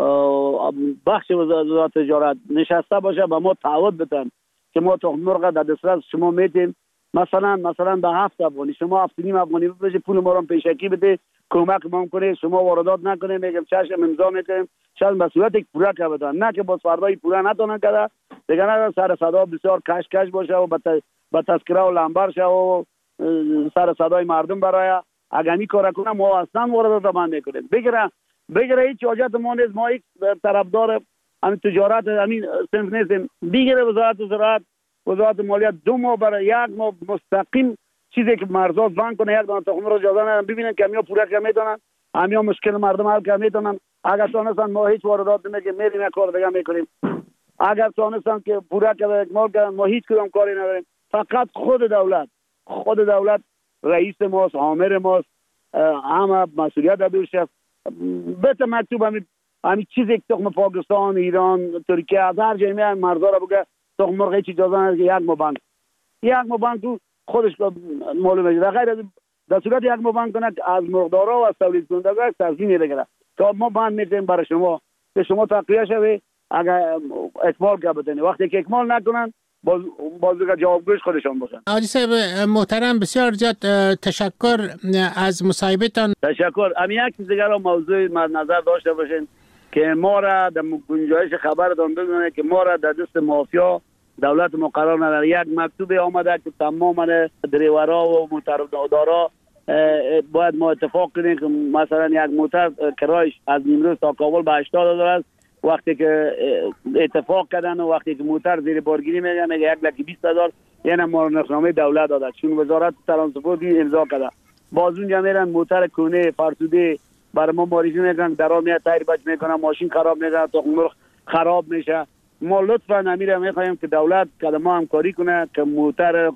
بخش وزارت تجارت نشسته باشه به ما تعهد بدن که ما تخم مرغ در دسترس شما میتیم، مثلا مثلا به هفت افغانی شما هفت نیم افغانی بشه پول ما رو پیشکی بده، کمک ما کنه، شما واردات نکنه، میگم چشم امضا میکنیم، شاید مسئولیت یک پورا که بدن، نه که باز فردای پورا نتونن کرده دیگه، نه سر صدا بسیار کش کش باشه و به تذکره و لنبر شه و سر صدای مردم برای اگمی کار کنه ما اصلا واردات بند میکنیم. بگیره بگیره هیچ حاجت ما نیست، ما یک طرفدار همین تجارت همین صنف نیستیم. بگیره وزارت زراعت وزارت مالیات دو ماه برای یک ماه مستقیم چیزی که مرزات بند کنه، یک دانه تخم رو اجازه ندن، ببینن که همیا پورا که میتونن، همیا مشکل مردم حل که میتونن. اگر تونستن ما هیچ واردات نمیگیم، میریم یک کار دیگه میکنیم. اگر تونستن که پورا که اکمال کردن ما هیچ کدام کاری نداریم. فقط خود دولت خود دولت رئیس ماست، آمر ماست، همه مسئولیت داشته. بهت مکتوب همین همین چیزی که تخم پاکستان، ایران، ترکیه از هر جای میان مرزا رو بگه تخم مرغ هیچ اجازه نداره که یک ماه بند یک ماه بند تو خودش معلومه. در غیر از در صورت یک ماه بند کنه از مرغدارا و از تولید کنندگان تضمین بگیره تا ما بند میتیم برای شما که شما تقویه شوی. اگر اکمال که بدن وقتی که اکمال نکنن باز بازوگه جوابگوش خودشان باشن. حاجی صاحب محترم بسیار زیاد تشکر از مصاحبهتان. تشکر. امی یک چیز دیگر موضوع مد نظر داشته باشین که ما را در گنجایش خبرتان بدونه که ما را در دست مافیا دولت مقرر نداره. یک مکتوب آمده که تمام دریورا و موتردارا باید ما اتفاق کنیم که مثلا یک موتر کرایش از نیمروز تا کابل به هشتاد هزار است. وقتی که اتفاق کردن و وقتی که موتر زیر بارگیری میگه میگه یک لک بیست هزار، یعنی ما نخنامه دولت داده چون وزارت ترانسپورت امضا کرده. باز اونجا میرن موتر کونه فرسوده برای ما معرفی میکنن، درا میاد تایر بچ میکنن، ماشین خراب میکنه، تخم مرغ خراب میشه. ما لطفا نمیره میخوایم که دولت که ما همکاری کنه که موتر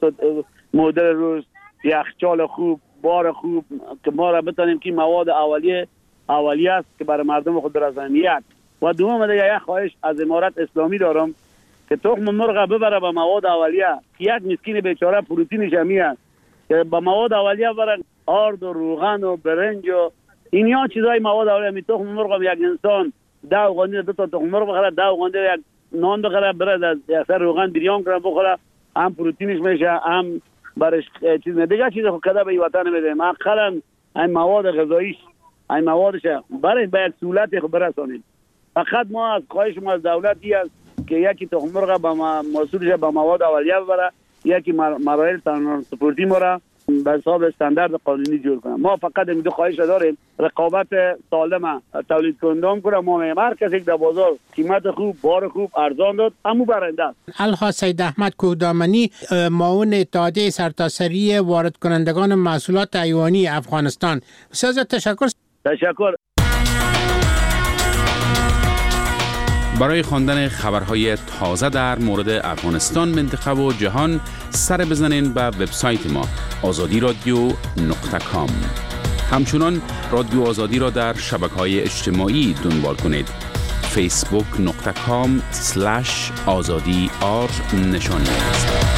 مدل روز، یخچال خوب، بار خوب که ما را بتونیم که مواد اولیه اولیه است که برای مردم خود برسانیم. یک و دوم دیگه یک خواهش از امارت اسلامی دارم که تخم مرغ ببره به مواد اولیه که یک مسکین بیچاره پروتئینش میاد که به مواد اولیه بره، آرد و روغن و برنج و اینیا چیزای مواد اولیه. می تخم مرغ یک انسان ده اوغانی دو تا تخم مرغ بخره، ده اوغانی یک نان بخره، بره از سر روغن بریان کنه بخوره، هم پروتئینش میشه هم برش چیز نه دیگه چیز خود کده به وطن میده. ماخرا این مواد غذاییش این موادش برای به یک سهولت خود برسانید. فقط ما از خواهش ما از دولتی است که یکی تخم مرغ به مسئولش به مواد اولیه ببره، یکی مراحل ترانسپورتی ما را به حساب استاندارد قانونی جور کنه. ما فقط این دو خواهش داریم، رقابت سالم تولید کنندگان کنه. ما هر کسی که در بازار قیمت خوب، بار خوب، ارزان داد همو برنده است. الها سید احمد کوهدامنی، معاون اتحادیه سرتاسری وارد کنندگان محصولات حیوانی افغانستان. بسیار تشکر. تشکر. برای خواندن خبرهای تازه در مورد افغانستان، منطقه و جهان سر بزنین به وبسایت ما آزادی رادیو نقطه کام. همچنان رادیو آزادی را در شبکه‌های اجتماعی دنبال کنید. فیسبوک نقطه کام سلش آزادی آر نشان است.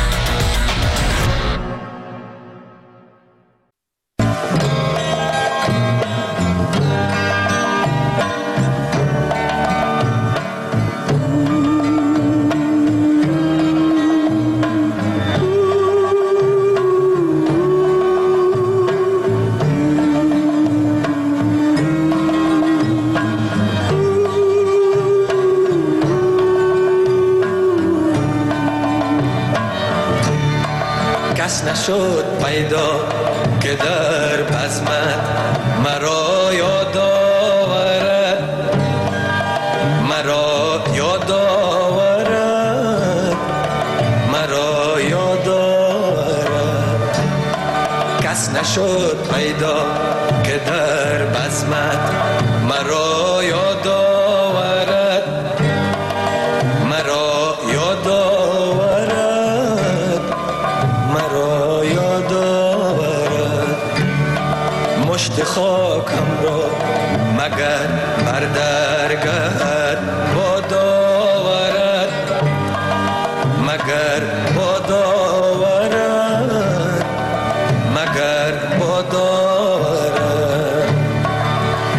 نشد پیدا که در بزمت مرا یاد آورد، مرا یاد آورد، مرا یاد آورد. کس نشد پیدا که در بزمت مرا یاد آورد، مرا یاد آورد، مرا یاد آورد. مشت خاکم را مگر بر درگهت باد آورد، مگر باد آورد، مگر باد آورد.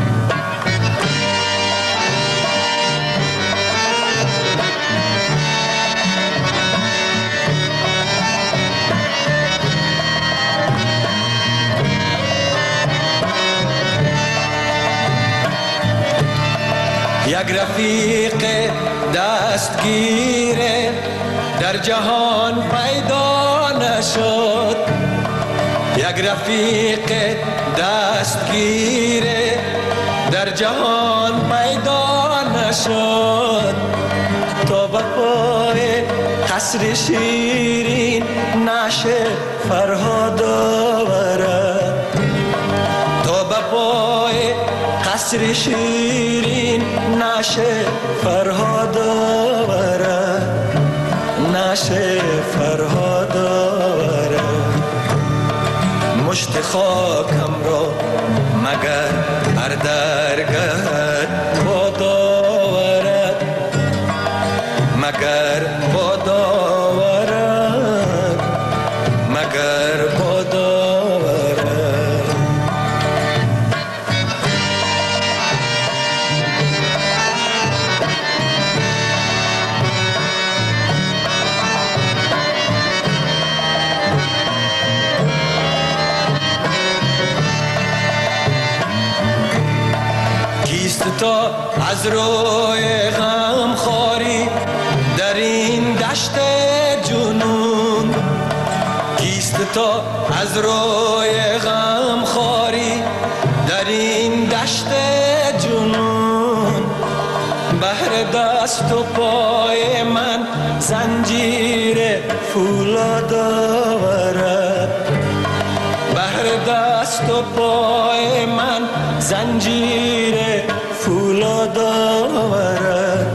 یک رفیق دستگیر در جهان پیدا نشد، یک رفیق دستگیر در جهان پیدا نشد، تا به پای قصر شیرین نشه فرهاد آورد، تا به پای قصر شیرین نشه فرهاد آورد، نشه فرهاد آورد. مشت خاکم را مگر هر درگهت باد آورد، مگر باد آورد، مگر باد آورد. کیست تا از روی غم خاری در این دشت جنون، کیست تا از روی غم خاری در این دشت جنون، بهر دست و پای من زنجیر فولاد آورد، بهر دست و پای من زنجیر فولاد آورد،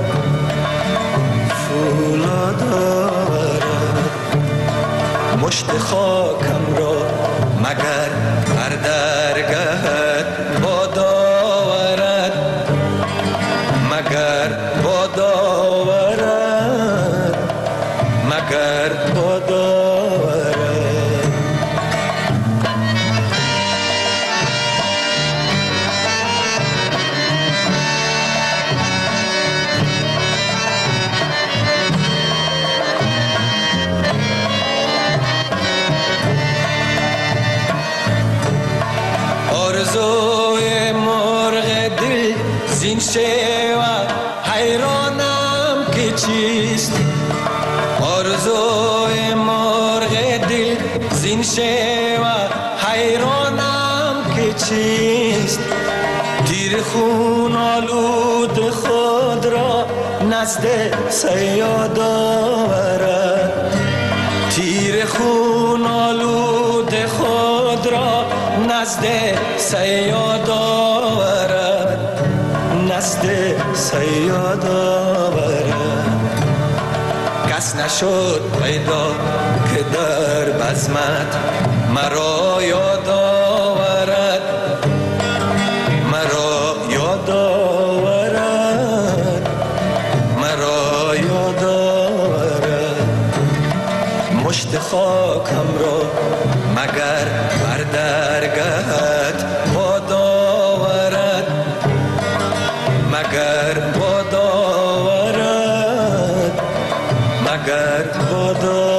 فولاد آورد. مشت خاکم را مگر هر درگهت باد آورد، مگر باد آورد، مگر باد آورد. آرزوی مرغ دل زین شیوه حیرانم که چیست، آرزوی مرغ دل زین شیوه حیرانم که چیست. تیر خون آلود خود را نزد صیاد آورد، تیر خون آلود خود را نزد صیاد آورد، نزد صیاد آورد. کس نشد پیدا که در بزمت مرا یاد آورد، مرا یاد آورد، مرا یاد آورد. مشت خاکم را مگر بر درگهت باد آورد، مگر باد آورد، مگر باد آورد.